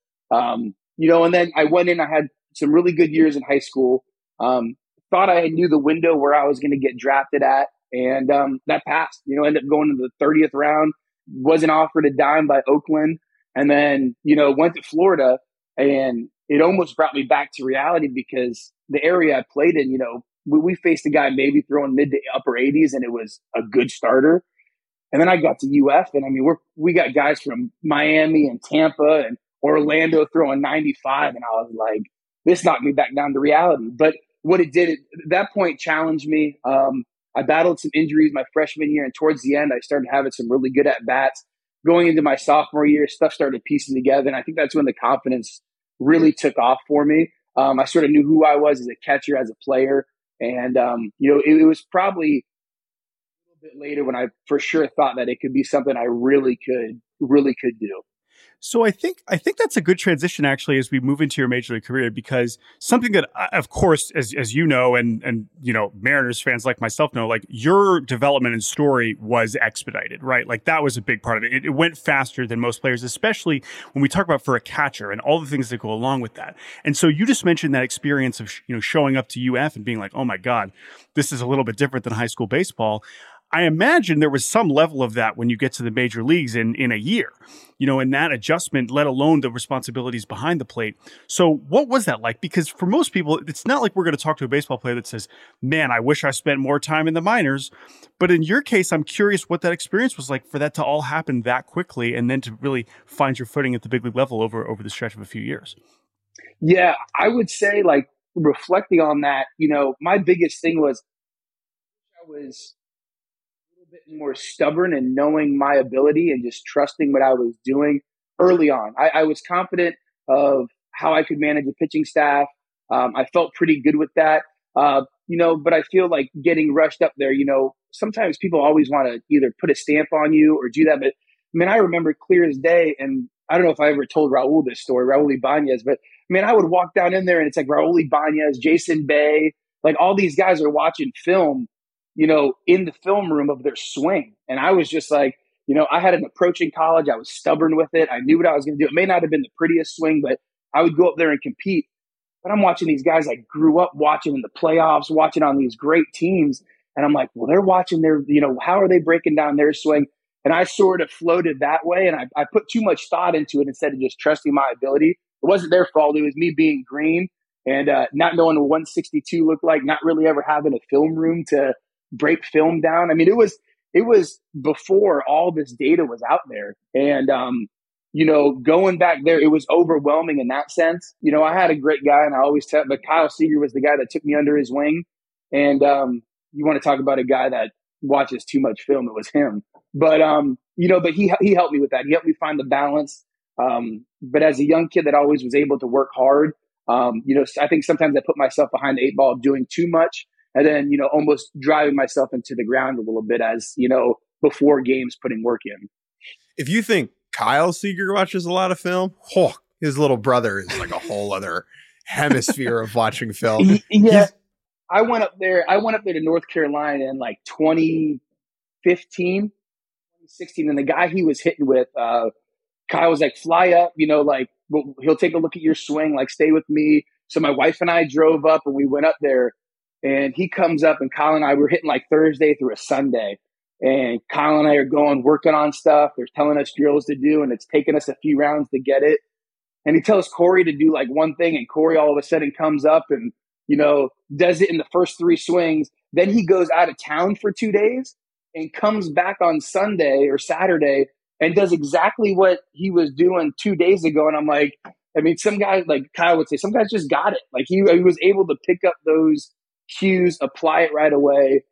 and then I went in. I had some really good years in high school. Thought I knew the window where I was going to get drafted at, and that passed. Ended up going to the 30th round. Wasn't offered a dime by Oakland, and then went to Florida, and it almost brought me back to reality because the area I played in, we faced a guy maybe throwing mid to upper 80s, and it was a good starter. And then I got to UF, and I mean, we got guys from Miami and Tampa and Orlando throwing 95, and I was like, this knocked me back down to reality. But what it did, at that point, challenged me. I battled some injuries my freshman year, and towards the end, I started having some really good at-bats. Going into my sophomore year, stuff started piecing together, and I think that's when the confidence really took off for me. I sort of knew who I was as a catcher, as a player. And, it was probably a little bit later when I for sure thought that it could be something I really could do. So I think that's a good transition actually as we move into your major league career, because something that, of course, as you know, and Mariners fans like myself know, like your development and story was expedited, right? Like that was a big part of it. It went faster than most players, especially when we talk about for a catcher and all the things that go along with that. And so you just mentioned that experience of showing up to UF and being like, oh my God, this is a little bit different than high school baseball. I imagine there was some level of that when you get to the major leagues in a year, and that adjustment, let alone the responsibilities behind the plate. So what was that like? Because for most people, it's not like we're going to talk to a baseball player that says, man, I wish I spent more time in the minors. But in your case, I'm curious what that experience was like for that to all happen that quickly and then to really find your footing at the big league level over the stretch of a few years. Yeah, I would say, like, reflecting on that, my biggest thing was I was bit more stubborn and knowing my ability and just trusting what I was doing early on. I was confident of how I could manage a pitching staff. I felt pretty good with that, but I feel like getting rushed up there, sometimes people always want to either put a stamp on you or do that. But I mean, I remember clear as day, and I don't know if I ever told Raul this story, Raul Ibanez, but I mean, I would walk down in there and it's like Raul Ibanez, Jason Bay, like all these guys are watching film, in the film room of their swing. And I was just like, I had an approach in college. I was stubborn with it. I knew what I was going to do. It may not have been the prettiest swing, but I would go up there and compete. But I'm watching these guys I grew up watching in the playoffs, watching on these great teams. And I'm like, well, they're watching their, how are they breaking down their swing? And I sort of floated that way. And I put too much thought into it instead of just trusting my ability. It wasn't their fault. It was me being green and not knowing what 162 looked like, not really ever having a film room to break film down. I mean, it was before all this data was out there. And, going back there, it was overwhelming in that sense. I had a great guy, and I always tell, but Kyle Seager was the guy that took me under his wing. And, you want to talk about a guy that watches too much film, it was him. But, but he helped me with that. He helped me find the balance. But as a young kid that always was able to work hard, I think sometimes I put myself behind the eight ball doing too much. And then, almost driving myself into the ground a little bit as, before games, putting work in. If you think Kyle Seager watches a lot of film, his little brother is like a whole other hemisphere of watching film. Yeah. I went up there to North Carolina in like 2015, 2016. And the guy he was hitting with, Kyle was like, fly up, he'll take a look at your swing, like stay with me. So my wife and I drove up and we went up there. And he comes up, and Kyle and I were hitting like Thursday through a Sunday. And Kyle and I are working on stuff. They're telling us drills to do, and it's taken us a few rounds to get it. And he tells Corey to do like one thing, and Corey all of a sudden comes up and, does it in the first 3 swings. Then he goes out of town for 2 days and comes back on Sunday or Saturday and does exactly what he was doing 2 days ago. And I'm like, some guys, like Kyle would say, some guys just got it. Like he was able to pick up those cues, apply it right away.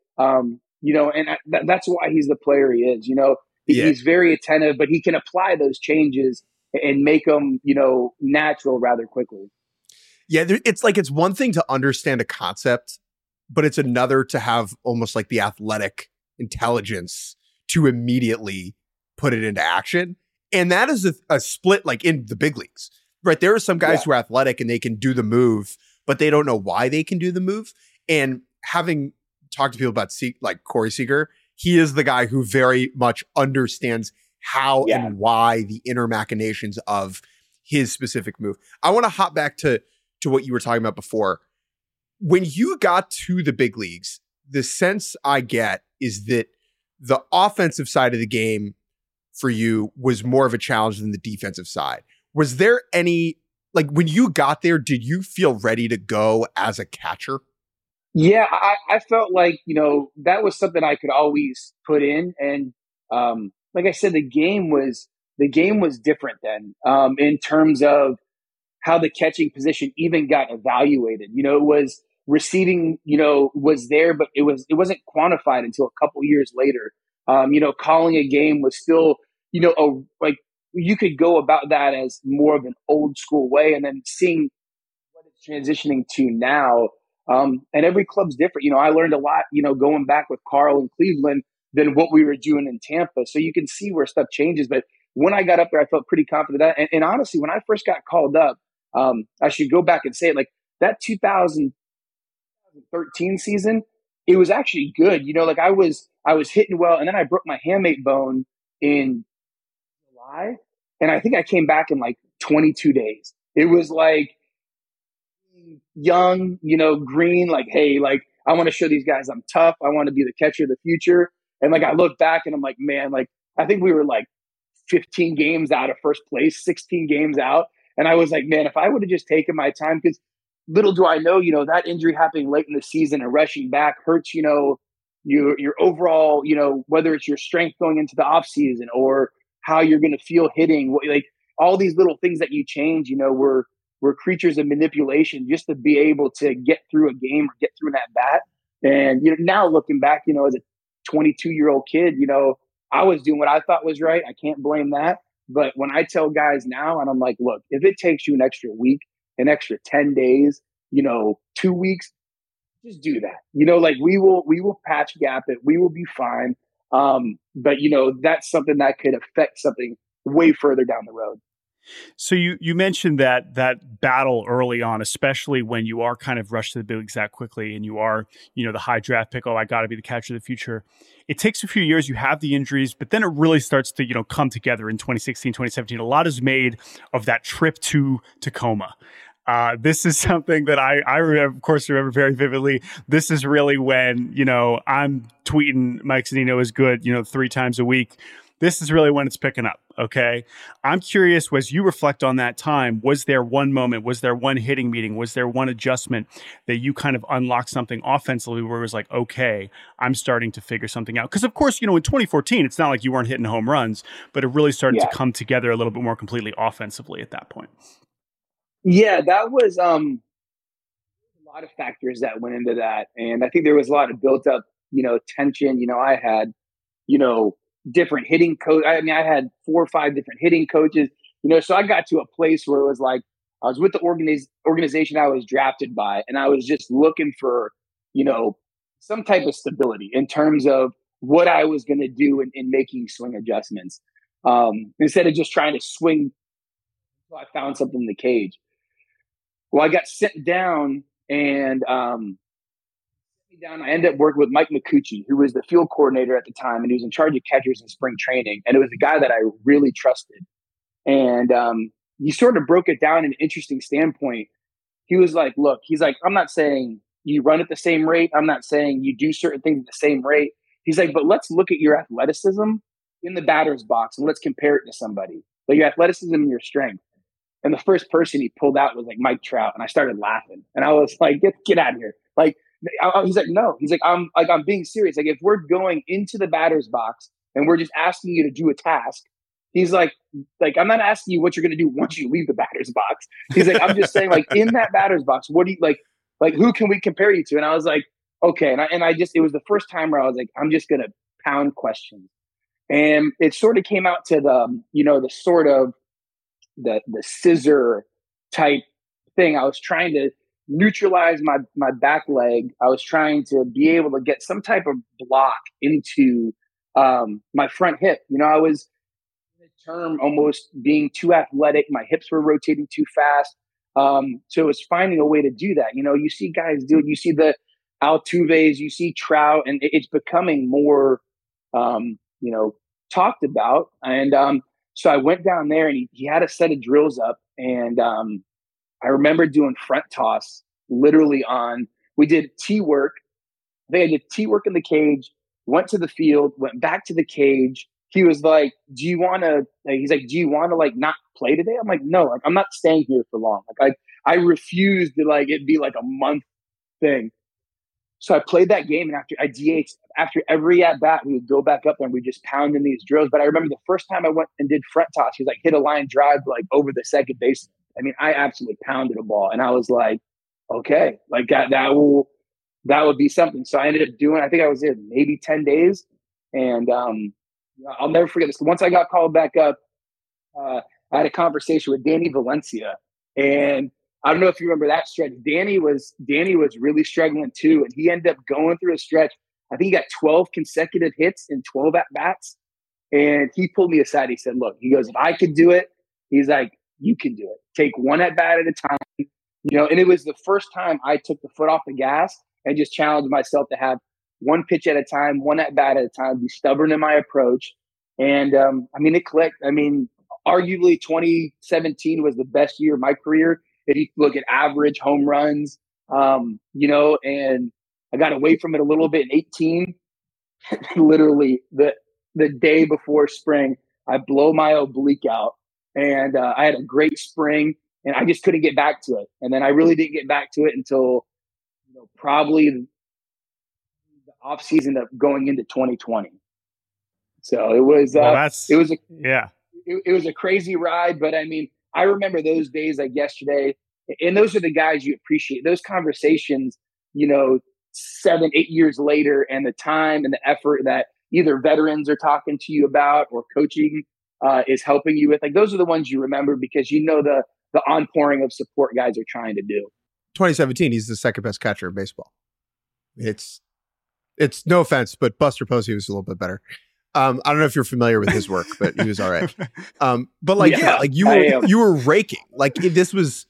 And that's why he's the player he is. He's very attentive, but he can apply those changes and make them, natural rather quickly. Yeah, it's one thing to understand a concept, but it's another to have almost like the athletic intelligence to immediately put it into action. And that is a split like in the big leagues, right? There are some guys who are athletic and they can do the move, but they don't know why they can do the move. And having talked to people about like Corey Seager, he is the guy who very much understands how and why the inner machinations of his specific move. I want to hop back to what you were talking about before. When you got to the big leagues, the sense I get is that the offensive side of the game for you was more of a challenge than the defensive side. Was there any, like when you got there, did you feel ready to go as a catcher? Yeah, I felt like, that was something I could always put in. And like I said, the game was different then in terms of how the catching position even got evaluated. It was receiving, was there, but it wasn't quantified until a couple years later. Calling a game was still, like you could go about that as more of an old school way, and then seeing what it's transitioning to now. And every club's different. I learned a lot, going back with Carl in Cleveland than what we were doing in Tampa. So you can see where stuff changes. But when I got up there, I felt pretty confident that. And honestly, when I first got called up, I should go back and say it, like that 2013 season, it was actually good. Like I was hitting well, and then I broke my hamate bone in July, and I think I came back in like 22 days. It was like young, green, like, hey, like I want to show these guys I'm tough. I want to be the catcher of the future. And like I look back and I'm like, man, like I think we were like 15 games out of first place, 16 games out. And I was like, man, if I would have just taken my time, because little do I know, that injury happening late in the season and rushing back hurts, your overall, whether it's your strength going into the off season or how you're going to feel hitting, like all these little things that you change, we're creatures of manipulation just to be able to get through a game or get through an at bat. And, now looking back, as a 22-year-old kid, I was doing what I thought was right. I can't blame that. But when I tell guys now, and I'm like, look, if it takes you an extra week, an extra 10 days, 2 weeks, just do that. Like we will patch gap it. We will be fine. But that's something that could affect something way further down the road. So you mentioned that battle early on, especially when you are kind of rushed to the big leagues that quickly and you are, the high draft pick. Oh, I got to be the catcher of the future. It takes a few years. You have the injuries, but then it really starts to, come together in 2016, 2017. A lot is made of that trip to Tacoma. This is something that I of course, remember very vividly. This is really when, I'm tweeting Mike Zunino is good, 3 times a week. This is really when it's picking up, okay? I'm curious, as you reflect on that time, was there one moment, was there one hitting meeting, was there one adjustment that you kind of unlocked something offensively where it was like, okay, I'm starting to figure something out? Because, of course, in 2014, it's not like you weren't hitting home runs, but it really started to come together a little bit more completely offensively at that point. Yeah, that was a lot of factors that went into that. And I think there was a lot of built up, tension. I had, different hitting coach. I had 4 or 5 different hitting coaches, so I got to a place where it was like, I was with the organization I was drafted by, and I was just looking for, some type of stability in terms of what I was going to do in making swing adjustments. Instead of just trying to swing, I found something in the cage. Well, I got sent down and, I ended up working with Mike McCucci, who was the field coordinator at the time, and he was in charge of catchers in spring training. And it was a guy that I really trusted. And he sort of broke it down in an interesting standpoint. He was like, look, he's like, I'm not saying you run at the same rate. I'm not saying you do certain things at the same rate. He's like, but let's look at your athleticism in the batter's box and let's compare it to somebody. Like your athleticism and your strength. And the first person he pulled out was like Mike Trout. And I started laughing. And I was like, get out of here. Like, he's like, no. He's like, I'm being serious. Like, if we're going into the batter's box and we're just asking you to do a task, he's like, I'm not asking you what you're going to do once you leave the batter's box. He's like, I'm just saying, like, in that batter's box, what do you like, who can we compare you to? And I was like, okay. And I just, it was the first time where I was like, I'm just going to pound questions. And it sort of came out to the sort of the scissor type thing. I was trying to neutralize my back leg. I was trying to be able to get some type of block into my front hip. I was in a term almost being too athletic. My hips were rotating too fast. So it was finding a way to do that. You see guys do it. You see the Altuves, you see Trout, and it's becoming more, talked about. And so I went down there and he had a set of drills up. And I remember doing front toss literally we did T work. They did T work in the cage, went to the field, went back to the cage. He was like, do you want to like not play today? I'm like, no, like I'm not staying here for long. Like I refused to like it be like a month thing. So I played that game, and after I DH'd, after every at bat, we would go back up there and we just pound in these drills. But I remember the first time I went and did front toss, he was like hit a line drive like over the second baseman. I mean, I absolutely pounded a ball, and I was like, okay, like that would be something. So I ended up doing. I think I was there maybe 10 days, and I'll never forget this. Once I got called back up, I had a conversation with Danny Valencia, and I don't know if you remember that stretch. Danny was really struggling too, and he ended up going through a stretch. I think he got 12 consecutive hits in 12 at bats, and he pulled me aside. He said, "Look," he goes, "if I could do it," he's like, "you can do it. Take one at bat at a time." And it was the first time I took the foot off the gas and just challenged myself to have one pitch at a time, one at bat at a time, be stubborn in my approach, and it clicked. I mean, arguably 2017 was the best year of my career. If you look at average home runs, and I got away from it a little bit in 18. Literally the day before spring, I blow my oblique out, and I had a great spring, and I just couldn't get back to it. And then I really didn't get back to it until probably the off season of going into 2020. So it was it was a crazy ride, but I mean, I remember those days like yesterday, and those are the guys you appreciate. Those conversations, 7-8 years later, and the time and the effort that either veterans are talking to you about or coaching is helping you with. Like those are the ones you remember because the onpouring of support guys are trying to do. 2017, he's the second best catcher in baseball. It's no offense, but Buster Posey was a little bit better. I don't know if you're familiar with his work, but he was all right. But like, you were raking. Like this was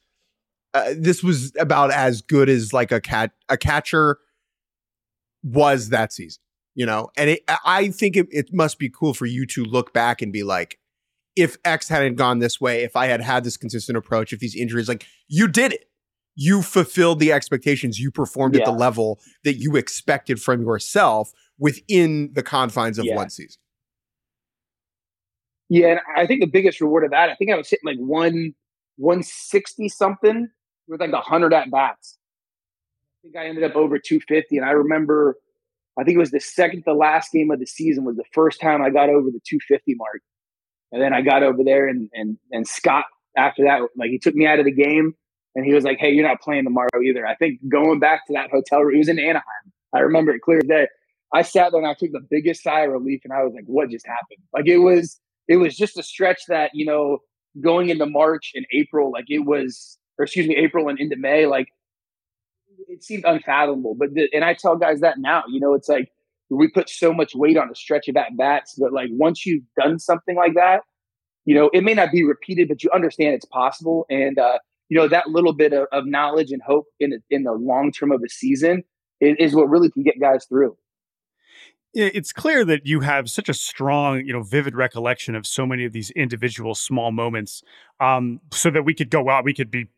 about as good as like a catcher was that season, and I think it must be cool for you to look back and be like, if X hadn't gone this way, if I had this consistent approach, if these injuries, like you did it, you fulfilled the expectations, you performed at the level that you expected from yourself within the confines of one season. Yeah, and I think the biggest reward of that, I think I was hitting like 160 something with like 100 at bats. I think I ended up over 250, and I remember, I think it was the second to last game of the season was the first time I got over the 250 mark, and then I got over there, and Scott after that, like he took me out of the game, and he was like, "Hey, you're not playing tomorrow either." I think going back to that hotel room, it was in Anaheim. I remember it clear as day. I sat there and I took the biggest sigh of relief, and I was like, "What just happened?" Like it was just a stretch that going into March and April, April and into May, like it seemed unfathomable. But and I tell guys that now, it's like we put so much weight on a stretch of at bats, but like once you've done something like that, it may not be repeated, but you understand it's possible, and that little bit of knowledge and hope in the long term of a season is what really can get guys through. It's clear that you have such a strong, vivid recollection of so many of these individual small moments, so that we could go out, we could be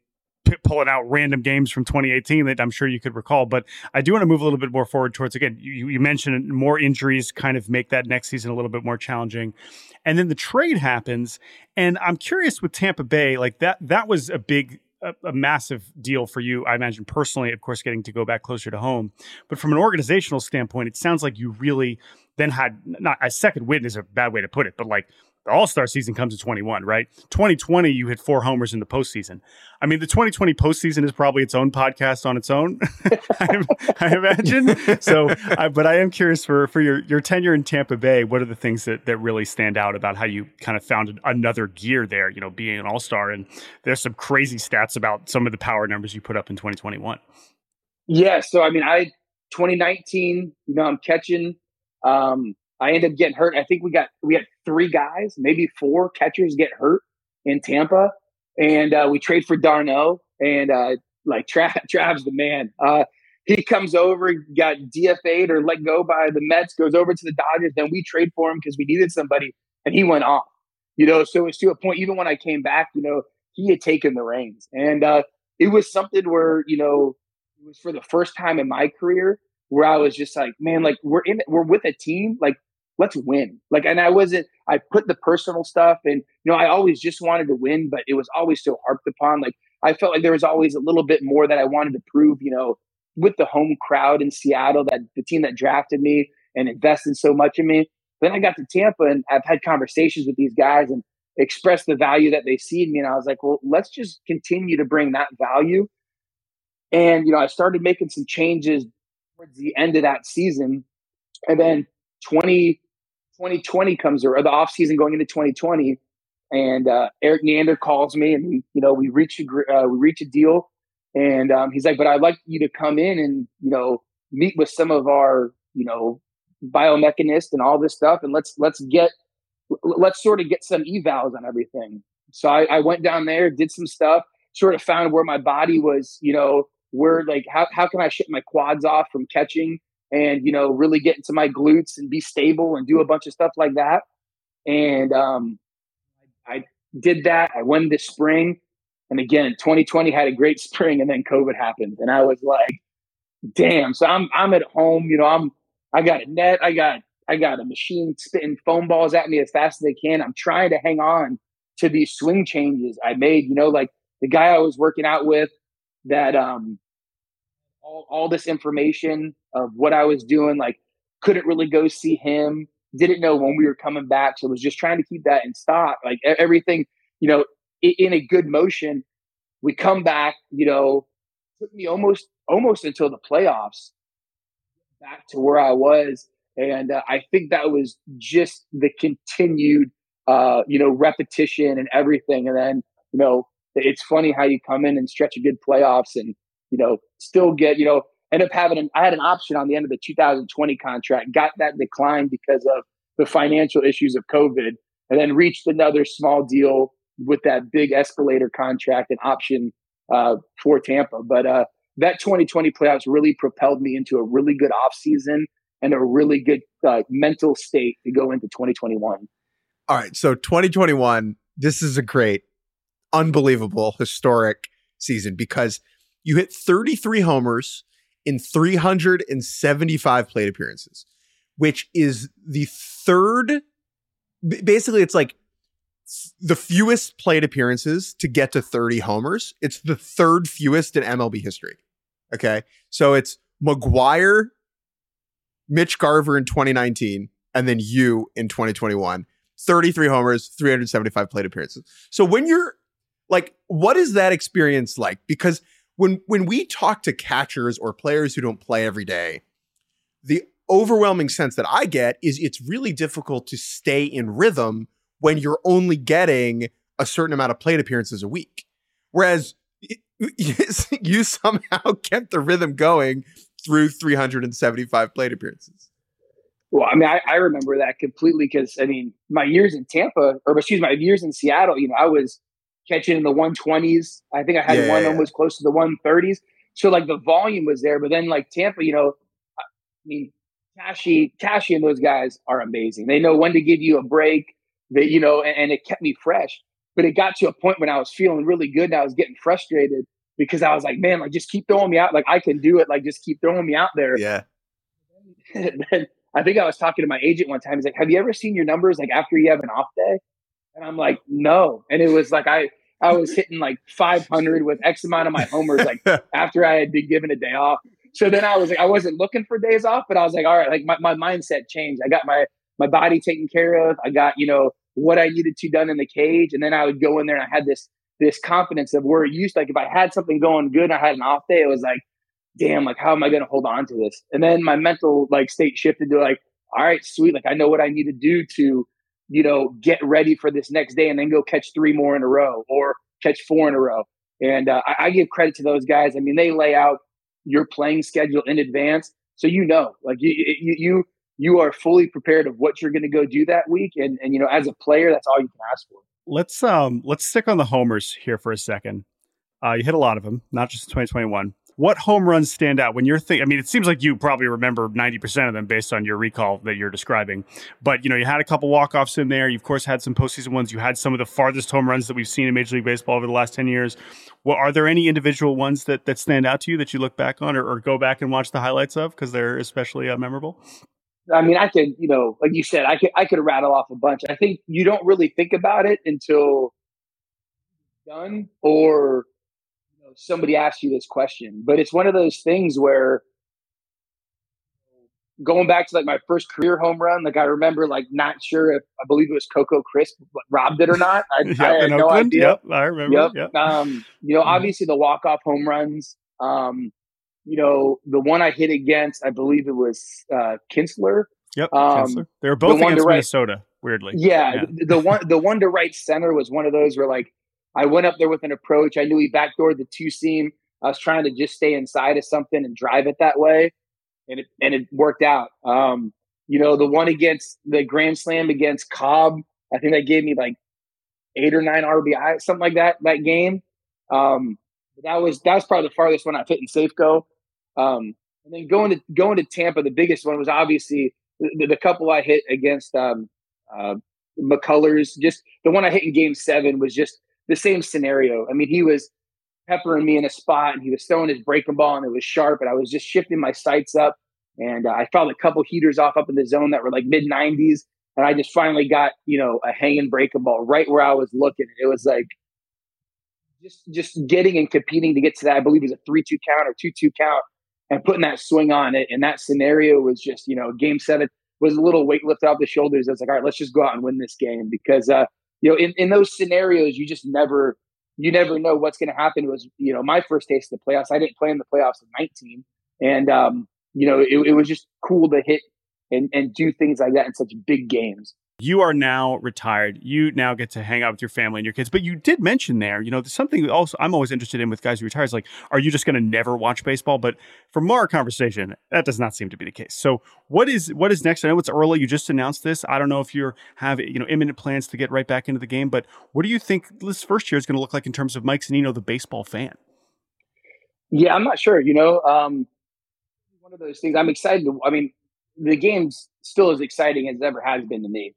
pulling out random games from 2018 that I'm sure you could recall. But I do want to move a little bit more forward towards, again, you mentioned more injuries kind of make that next season a little bit more challenging. And then the trade happens. And I'm curious with Tampa Bay, like that was a massive deal for you, I imagine personally, of course, getting to go back closer to home. But from an organizational standpoint, it sounds like you really then had, not a second win is a bad way to put it, but like the All-Star season comes in 21, right? 2020, you hit 4 homers in the postseason. I mean, the 2020 postseason is probably its own podcast on its own, I imagine. So, but I am curious for your tenure in Tampa Bay, what are the things that really stand out about how you kind of found another gear there, being an All-Star? And there's some crazy stats about some of the power numbers you put up in 2021. Yeah. So, I mean, 2019, I'm catching, I ended up getting hurt. I think we had 3 guys, maybe 4 catchers get hurt in Tampa, and we trade for Darno, and Trav's the man. He comes over, got DFA'd or let go by the Mets, goes over to the Dodgers. Then we trade for him because we needed somebody, and he went off. So it's to a point. Even when I came back, he had taken the reins, and it was something where it was for the first time in my career where I was just like, man, like we're with a team, like let's win. Like, and I put the personal stuff and, I always just wanted to win, but it was always so harped upon. Like, I felt like there was always a little bit more that I wanted to prove, with the home crowd in Seattle, that the team that drafted me and invested so much in me. Then I got to Tampa and I've had conversations with these guys and expressed the value that they see in me. And I was like, well, let's just continue to bring that value. And, I started making some changes towards the end of that season. And then 2020 comes around, the off season going into 2020, and Eric Neander calls me, and we reach a deal, and he's like, but I'd like you to come in and meet with some of our biomechanists and all this stuff, and let's sort of get some evals on everything. So I went down there, did some stuff, sort of found where my body was, where like how can I ship my quads off from catching. And, really get into my glutes and be stable and do a bunch of stuff like that. And I did that. I went this spring. And again, 2020 had a great spring, and then COVID happened. And I was like, damn. So I'm at home, I got a net. I got a machine spitting foam balls at me as fast as they can. I'm trying to hang on to these swing changes I made, like the guy I was working out with that all this information of what I was doing, like couldn't really go see him, didn't know when we were coming back. So was just trying to keep that in stock, like everything, in a good motion. We come back, took me almost until the playoffs back to where I was. And I think that was just the continued, repetition and everything. And then, it's funny how you come in and stretch a good playoffs and, still get, end up I had an option on the end of the 2020 contract, got that declined because of the financial issues of COVID, and then reached another small deal with that big escalator contract and option for Tampa. But that 2020 playoffs really propelled me into a really good offseason and a really good mental state to go into 2021. All right. So 2021, this is a great, unbelievable, historic season because you hit 33 homers in 375 plate appearances, which is the third. Basically, it's like the fewest plate appearances to get to 30 homers. It's the third fewest in MLB history. Okay. So it's McGwire, Mitch Garver in 2019, and then you in 2021. 33 homers, 375 plate appearances. So when you're like, what is that experience like? Because when we talk to catchers or players who don't play every day, the overwhelming sense that I get is it's really difficult to stay in rhythm when you're only getting a certain amount of plate appearances a week. Whereas you somehow kept the rhythm going through 375 plate appearances. Well, I mean, I remember that completely because, I mean, my years in my years in Seattle, I was catching in the 120s. I think I had one almost close to the 130s. So, like, the volume was there. But then, like, Tampa, I mean, Tashi and those guys are amazing. They know when to give you a break, and it kept me fresh. But it got to a point when I was feeling really good and I was getting frustrated. because I was like, man, like just keep throwing me out. Like I can do it. Like just keep throwing me out there. Yeah. Then I think I was talking to my agent one time. He's like, have you ever seen your numbers like after you have an off day? And I'm like, no. And it was like, I was hitting like 500 with X amount of my homers, like after I had been given a day off. So then I was like, I wasn't looking for days off, but I was like, all right, like my mindset changed. I got my body taken care of. I got, what I needed to done in the cage. And then I would go in there and I had this confidence of where it used, like if I had something going good and I had an off day, it was like, damn, like how am I going to hold on to this? And then my mental like state shifted to like, all right, sweet. Like I know what I need to do to, get ready for this next day and then go catch 3 more in a row or catch 4 in a row. And I give credit to those guys. I mean, they lay out your playing schedule in advance. So, like you are fully prepared of what you're going to go do that week. And, as a player, that's all you can ask for. Let's stick on the homers here for a second. You hit a lot of them, not just in 2021. What home runs stand out when you're thinking? I mean, it seems like you probably remember 90% of them based on your recall that you're describing. But, you had a couple walk-offs in there. You, of course, had some postseason ones. You had some of the farthest home runs that we've seen in Major League Baseball over the last 10 years. Well, are there any individual ones that stand out to you that you look back on or go back and watch the highlights of because they're especially memorable? I mean, I could, like you said, I could rattle off a bunch. I think you don't really think about it until done or somebody asks you this question. But it's one of those things where going back to like my first career home run, like I remember like not sure if I believe it was Coco Crisp robbed it or not. I had no idea. Yep, I remember. Yep. Obviously the walk-off home runs. The one I hit against, I believe it was Kinsler. Yep, Kinsler. They were both against Minnesota, weirdly. Yeah, the one to right center was one of those where like I went up there with an approach. I knew he backdoored the 2-seam. I was trying to just stay inside of something and drive it that way, and it worked out. The one against the grand slam against Cobb, I think that gave me like 8 or 9 RBI, something like that game. That was probably the farthest one I've hit in Safeco. And then going to Tampa, the biggest one was obviously the couple I hit against McCullers. Just the one I hit in Game 7 was just the same scenario. I mean, he was peppering me in a spot, and he was throwing his breaking ball, and it was sharp, and I was just shifting my sights up, and I fouled a couple heaters off up in the zone that were like mid-90s, and I just finally got a hanging breaking ball right where I was looking. It was like just getting and competing to get to that. I believe it was a 3-2 count or 2-2 count, and putting that swing on it. And that scenario was just Game 7 was a little weight lifted off the shoulders. I was like, all right, let's just go out and win this game because in those scenarios, you never know what's going to happen. It was, my first taste of the playoffs. I didn't play in the playoffs at 19. And, it was just cool to hit and do things like that in such big games. You are now retired. You now get to hang out with your family and your kids. But you did mention there, there's something also I'm always interested in with guys who retire. Is like, are you just going to never watch baseball? But from our conversation, that does not seem to be the case. So what is next? I know it's early. You just announced this. I don't know if you have imminent plans to get right back into the game. But what do you think this first year is going to look like in terms of Mike Zunino, the baseball fan? Yeah, I'm not sure. One of those things. I'm excited. The game's still as exciting as it ever has been to me.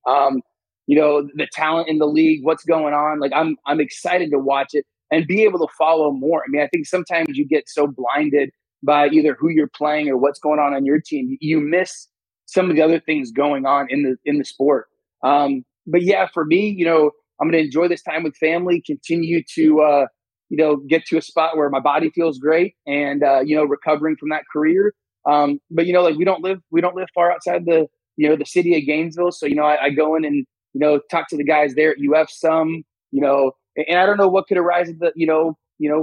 The talent in the league, what's going on. Like I'm excited to watch it and be able to follow more. I mean, I think sometimes you get so blinded by either who you're playing or what's going on your team. You miss some of the other things going on in the sport. But yeah, for me, I'm going to enjoy this time with family, continue to, get to a spot where my body feels great and, recovering from that career. But we don't live far outside the city of Gainesville. So, I go in and, talk to the guys there at UF some, and I don't know what could arise at the,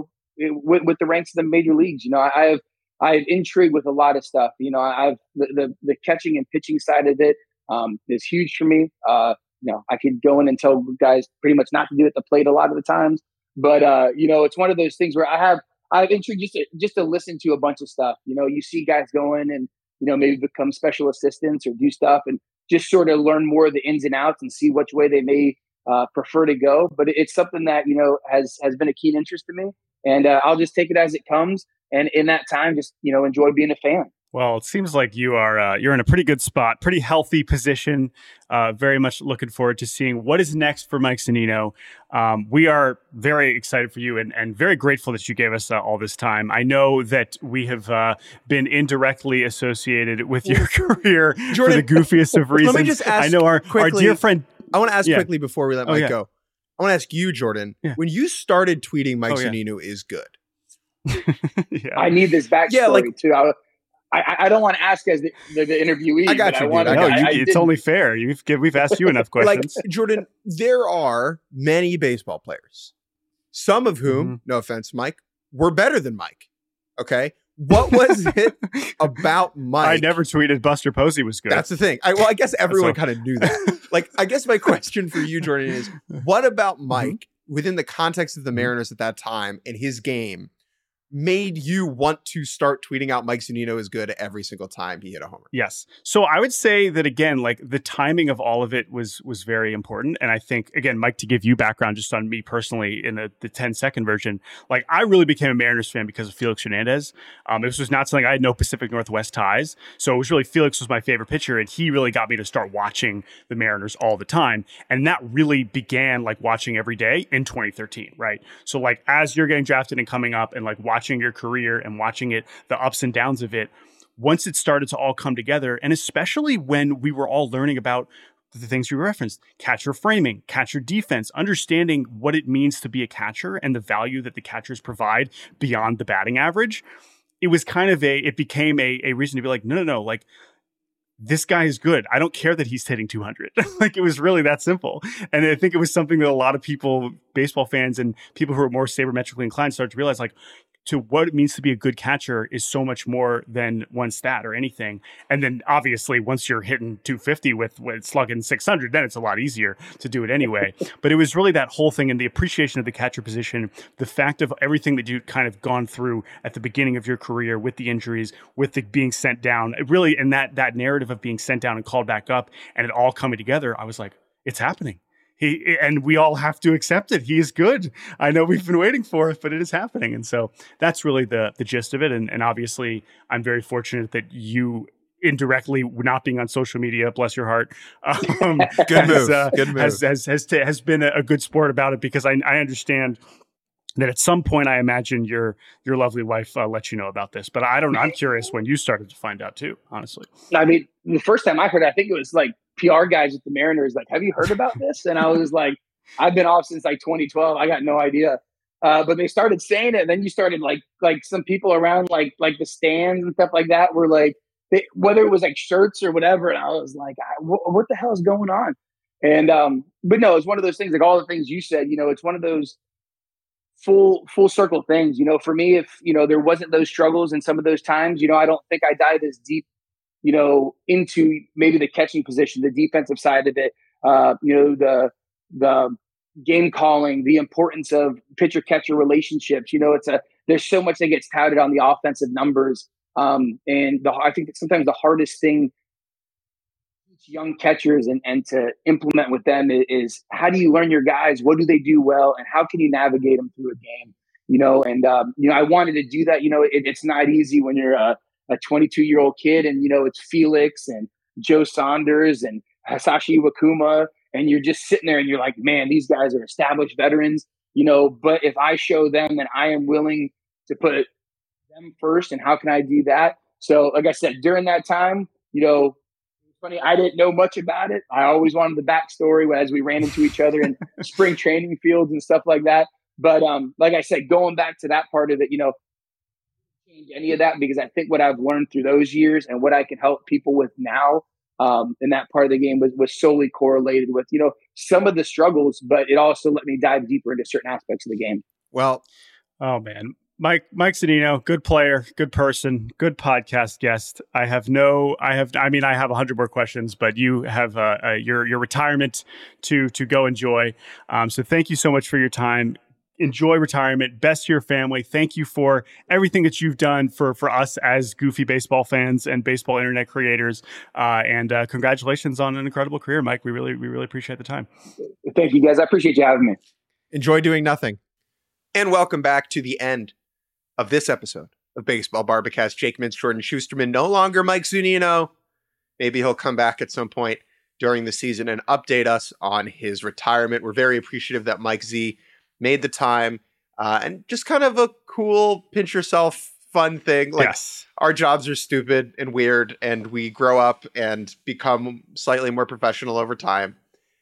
with the ranks of the major leagues. I have intrigue with a lot of stuff. I've the catching and pitching side of it is huge for me. I could go in and tell guys pretty much not to do it at the plate a lot of the times, but it's one of those things where I've intrigued just to listen to a bunch of stuff. You see guys going and, maybe become special assistants or do stuff and just sort of learn more of the ins and outs and see which way they may prefer to go. But it's something that, has been a keen interest to me, and I'll just take it as it comes. And in that time, just, enjoy being a fan. Well, it seems like you're in a pretty good spot, pretty healthy position. Very much looking forward to seeing what is next for Mike Zunino. We are very excited for you and very grateful that you gave us all this time. I know that we have been indirectly associated with your career, Jordan, for the goofiest of reasons. Let me just ask, I know our dear friend. I want to ask quickly before we let Mike go. I want to ask you, Jordan, when you started tweeting Mike Zunino is good. I need this backstory too. I don't want to ask as the interviewee. I got you. It's only fair. We've asked you enough questions. Like, Jordan, there are many baseball players, some of whom, no offense, Mike, were better than Mike. Okay. What was it about Mike? I never tweeted Buster Posey was good. That's the thing. I guess everyone kind of knew that. Like, I guess my question for you, Jordan, is what about Mike within the context of the Mariners at that time and his game made you want to start tweeting out Mike Zunino is good every single time he hit a homer? Yes. So I would say that, again, like the timing of all of it was very important. And I think, again, Mike, to give you background just on me personally in the 10-second version, like I really became a Mariners fan because of Felix Hernandez. This was not something, I had no Pacific Northwest ties. So it was really, Felix was my favorite pitcher, and he really got me to start watching the Mariners all the time. And that really began like watching every day in 2013, right? So like as you're getting drafted and coming up and like watching your career and watching it, the ups and downs of it, once it started to all come together, and especially when we were all learning about the things you referenced, catcher framing, catcher defense, understanding what it means to be a catcher and the value that the catchers provide beyond the batting average, it was kind of it became a reason to be like, no, like this guy is good. I don't care that he's hitting 200. Like it was really that simple. And I think it was something that a lot of people, baseball fans and people who are more sabermetrically inclined, started to realize, like, to what it means to be a good catcher is so much more than one stat or anything. And then obviously once you're hitting 250 with slugging 600, then it's a lot easier to do it anyway. But it was really that whole thing and the appreciation of the catcher position, the fact of everything that you'd kind of gone through at the beginning of your career with the injuries, with the being sent down, really, and that narrative of being sent down and called back up and it all coming together, I was like, it's happening. And we all have to accept it. He is good. I know we've been waiting for it, but it is happening. And so that's really the gist of it. And obviously, I'm very fortunate that you indirectly, not being on social media, bless your heart, good move. Has been a good sport about it, because I understand that at some point, I imagine your lovely wife let you know about this. But I'm curious when you started to find out too, honestly. I mean, the first time I heard it, I think it was like PR guys at the Mariners, like, have you heard about this? And I was like, I've been off since like 2012. I got no idea. But they started saying it. And then you started like some people around like the stands and stuff like that were like, whether it was like shirts or whatever. And I was like, what the hell is going on? And, but no, it's one of those things, like all the things you said, it's one of those full circle things, for me, if, there wasn't those struggles and some of those times, I don't think I dive as deep, into maybe the catching position, the defensive side of it, the game calling, the importance of pitcher catcher relationships. There's so much that gets touted on the offensive numbers. I think that sometimes the hardest thing to teach young catchers and to implement with them is how do you learn your guys? What do they do well? And how can you navigate them through a game? I wanted to do that. It's not easy when you're a 22-year-old kid and, it's Felix and Joe Saunders and Hasashi Iwakuma. And you're just sitting there and you're like, man, these guys are established veterans, but if I show them that I am willing to put them first, and how can I do that? So like I said, during that time, it's funny, I didn't know much about it. I always wanted the backstory as we ran into each other in spring training fields and stuff like that. But like I said, going back to that part of it, change any of that, because I think what I've learned through those years and what I can help people with now in that part of the game was solely correlated with, some of the struggles, but it also let me dive deeper into certain aspects of the game. Well, oh man, Mike Zunino, good player, good person, good podcast guest. I have 100 more questions, but you have your retirement to go enjoy. So thank you so much for your time. Enjoy retirement. Best to your family. Thank you for everything that you've done for us as goofy baseball fans and baseball internet creators. And congratulations on an incredible career, Mike. We really appreciate the time. Thank you, guys. I appreciate you having me. Enjoy doing nothing. And welcome back to the end of this episode of Baseball Barbacast, Jake Mintz, Jordan Schusterman, no longer Mike Zunino. Maybe he'll come back at some point during the season and update us on his retirement. We're very appreciative that Mike Z made the time, and just kind of a cool pinch yourself fun thing. Like, yes. Our jobs are stupid and weird, and we grow up and become slightly more professional over time.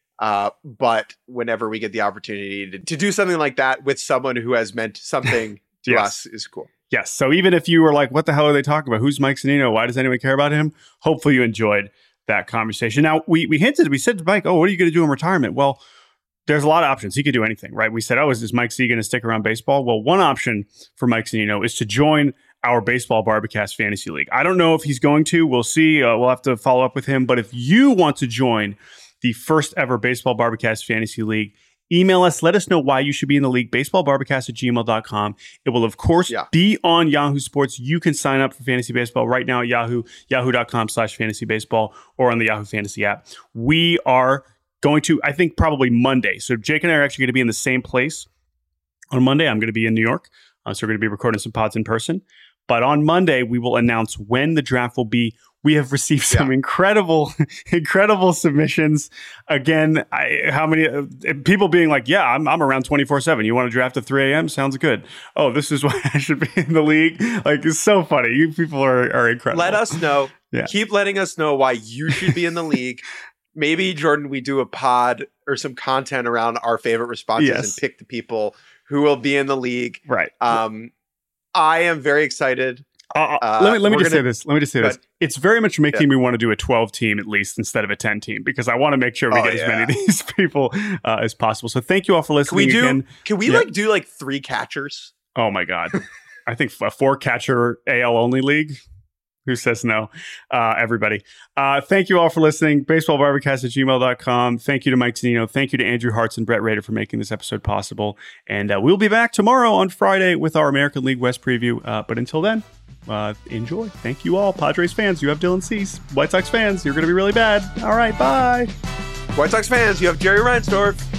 But whenever we get the opportunity to do something like that with someone who has meant something to us is cool. Yes. So even if you were like, what the hell are they talking about? Who's Mike Zunino? Why does anyone care about him? Hopefully you enjoyed that conversation. Now, we said to Mike, what are you going to do in retirement? Well, there's a lot of options. He could do anything, right? We said, is Mike Z going to stick around baseball? Well, one option for Mike Zunino is to join our Baseball Barbacast Fantasy League. I don't know if he's going to. We'll see. We'll have to follow up with him. But if you want to join the first ever Baseball Barbacast Fantasy League, email us. Let us know why you should be in the league. baseballbarbacast@gmail.com. It will, of course, be on Yahoo Sports. You can sign up for Fantasy Baseball right now at Yahoo, yahoo.com/fantasy baseball, or on the Yahoo Fantasy app. We are going to, I think, probably Monday. So Jake and I are actually going to be in the same place on Monday. I'm going to be in New York. So we're going to be recording some pods in person. But on Monday, we will announce when the draft will be. We have received some incredible submissions. Again, how many people being like, I'm around 24/7. You want to draft at 3 a.m.? Sounds good. Oh, this is why I should be in the league. Like, it's so funny. You people are incredible. Let us know. Keep letting us know why you should be in the league. Maybe, Jordan, we do a pod or some content around our favorite responses and pick the people who will be in the league. Right. I am very excited. Let me just say this. It's very much making me want to do a 12 team at least instead of a 10 team, because I want to make sure we get as many of these people as possible. So thank you all for listening. Can we do 3 catchers? Oh my God. I think a 4 catcher AL only league. Who says no? Everybody. Thank you all for listening. BaseballBarbacast@gmail.com. Thank you to Mike Zunino. Thank you to Andrew Hartz and Brett Rader for making this episode possible. And we'll be back tomorrow on Friday with our American League West preview. But until then, enjoy. Thank you all. Padres fans, you have Dylan Cease. White Sox fans, you're going to be really bad. All right, bye. White Sox fans, you have Jerry Reinsdorf.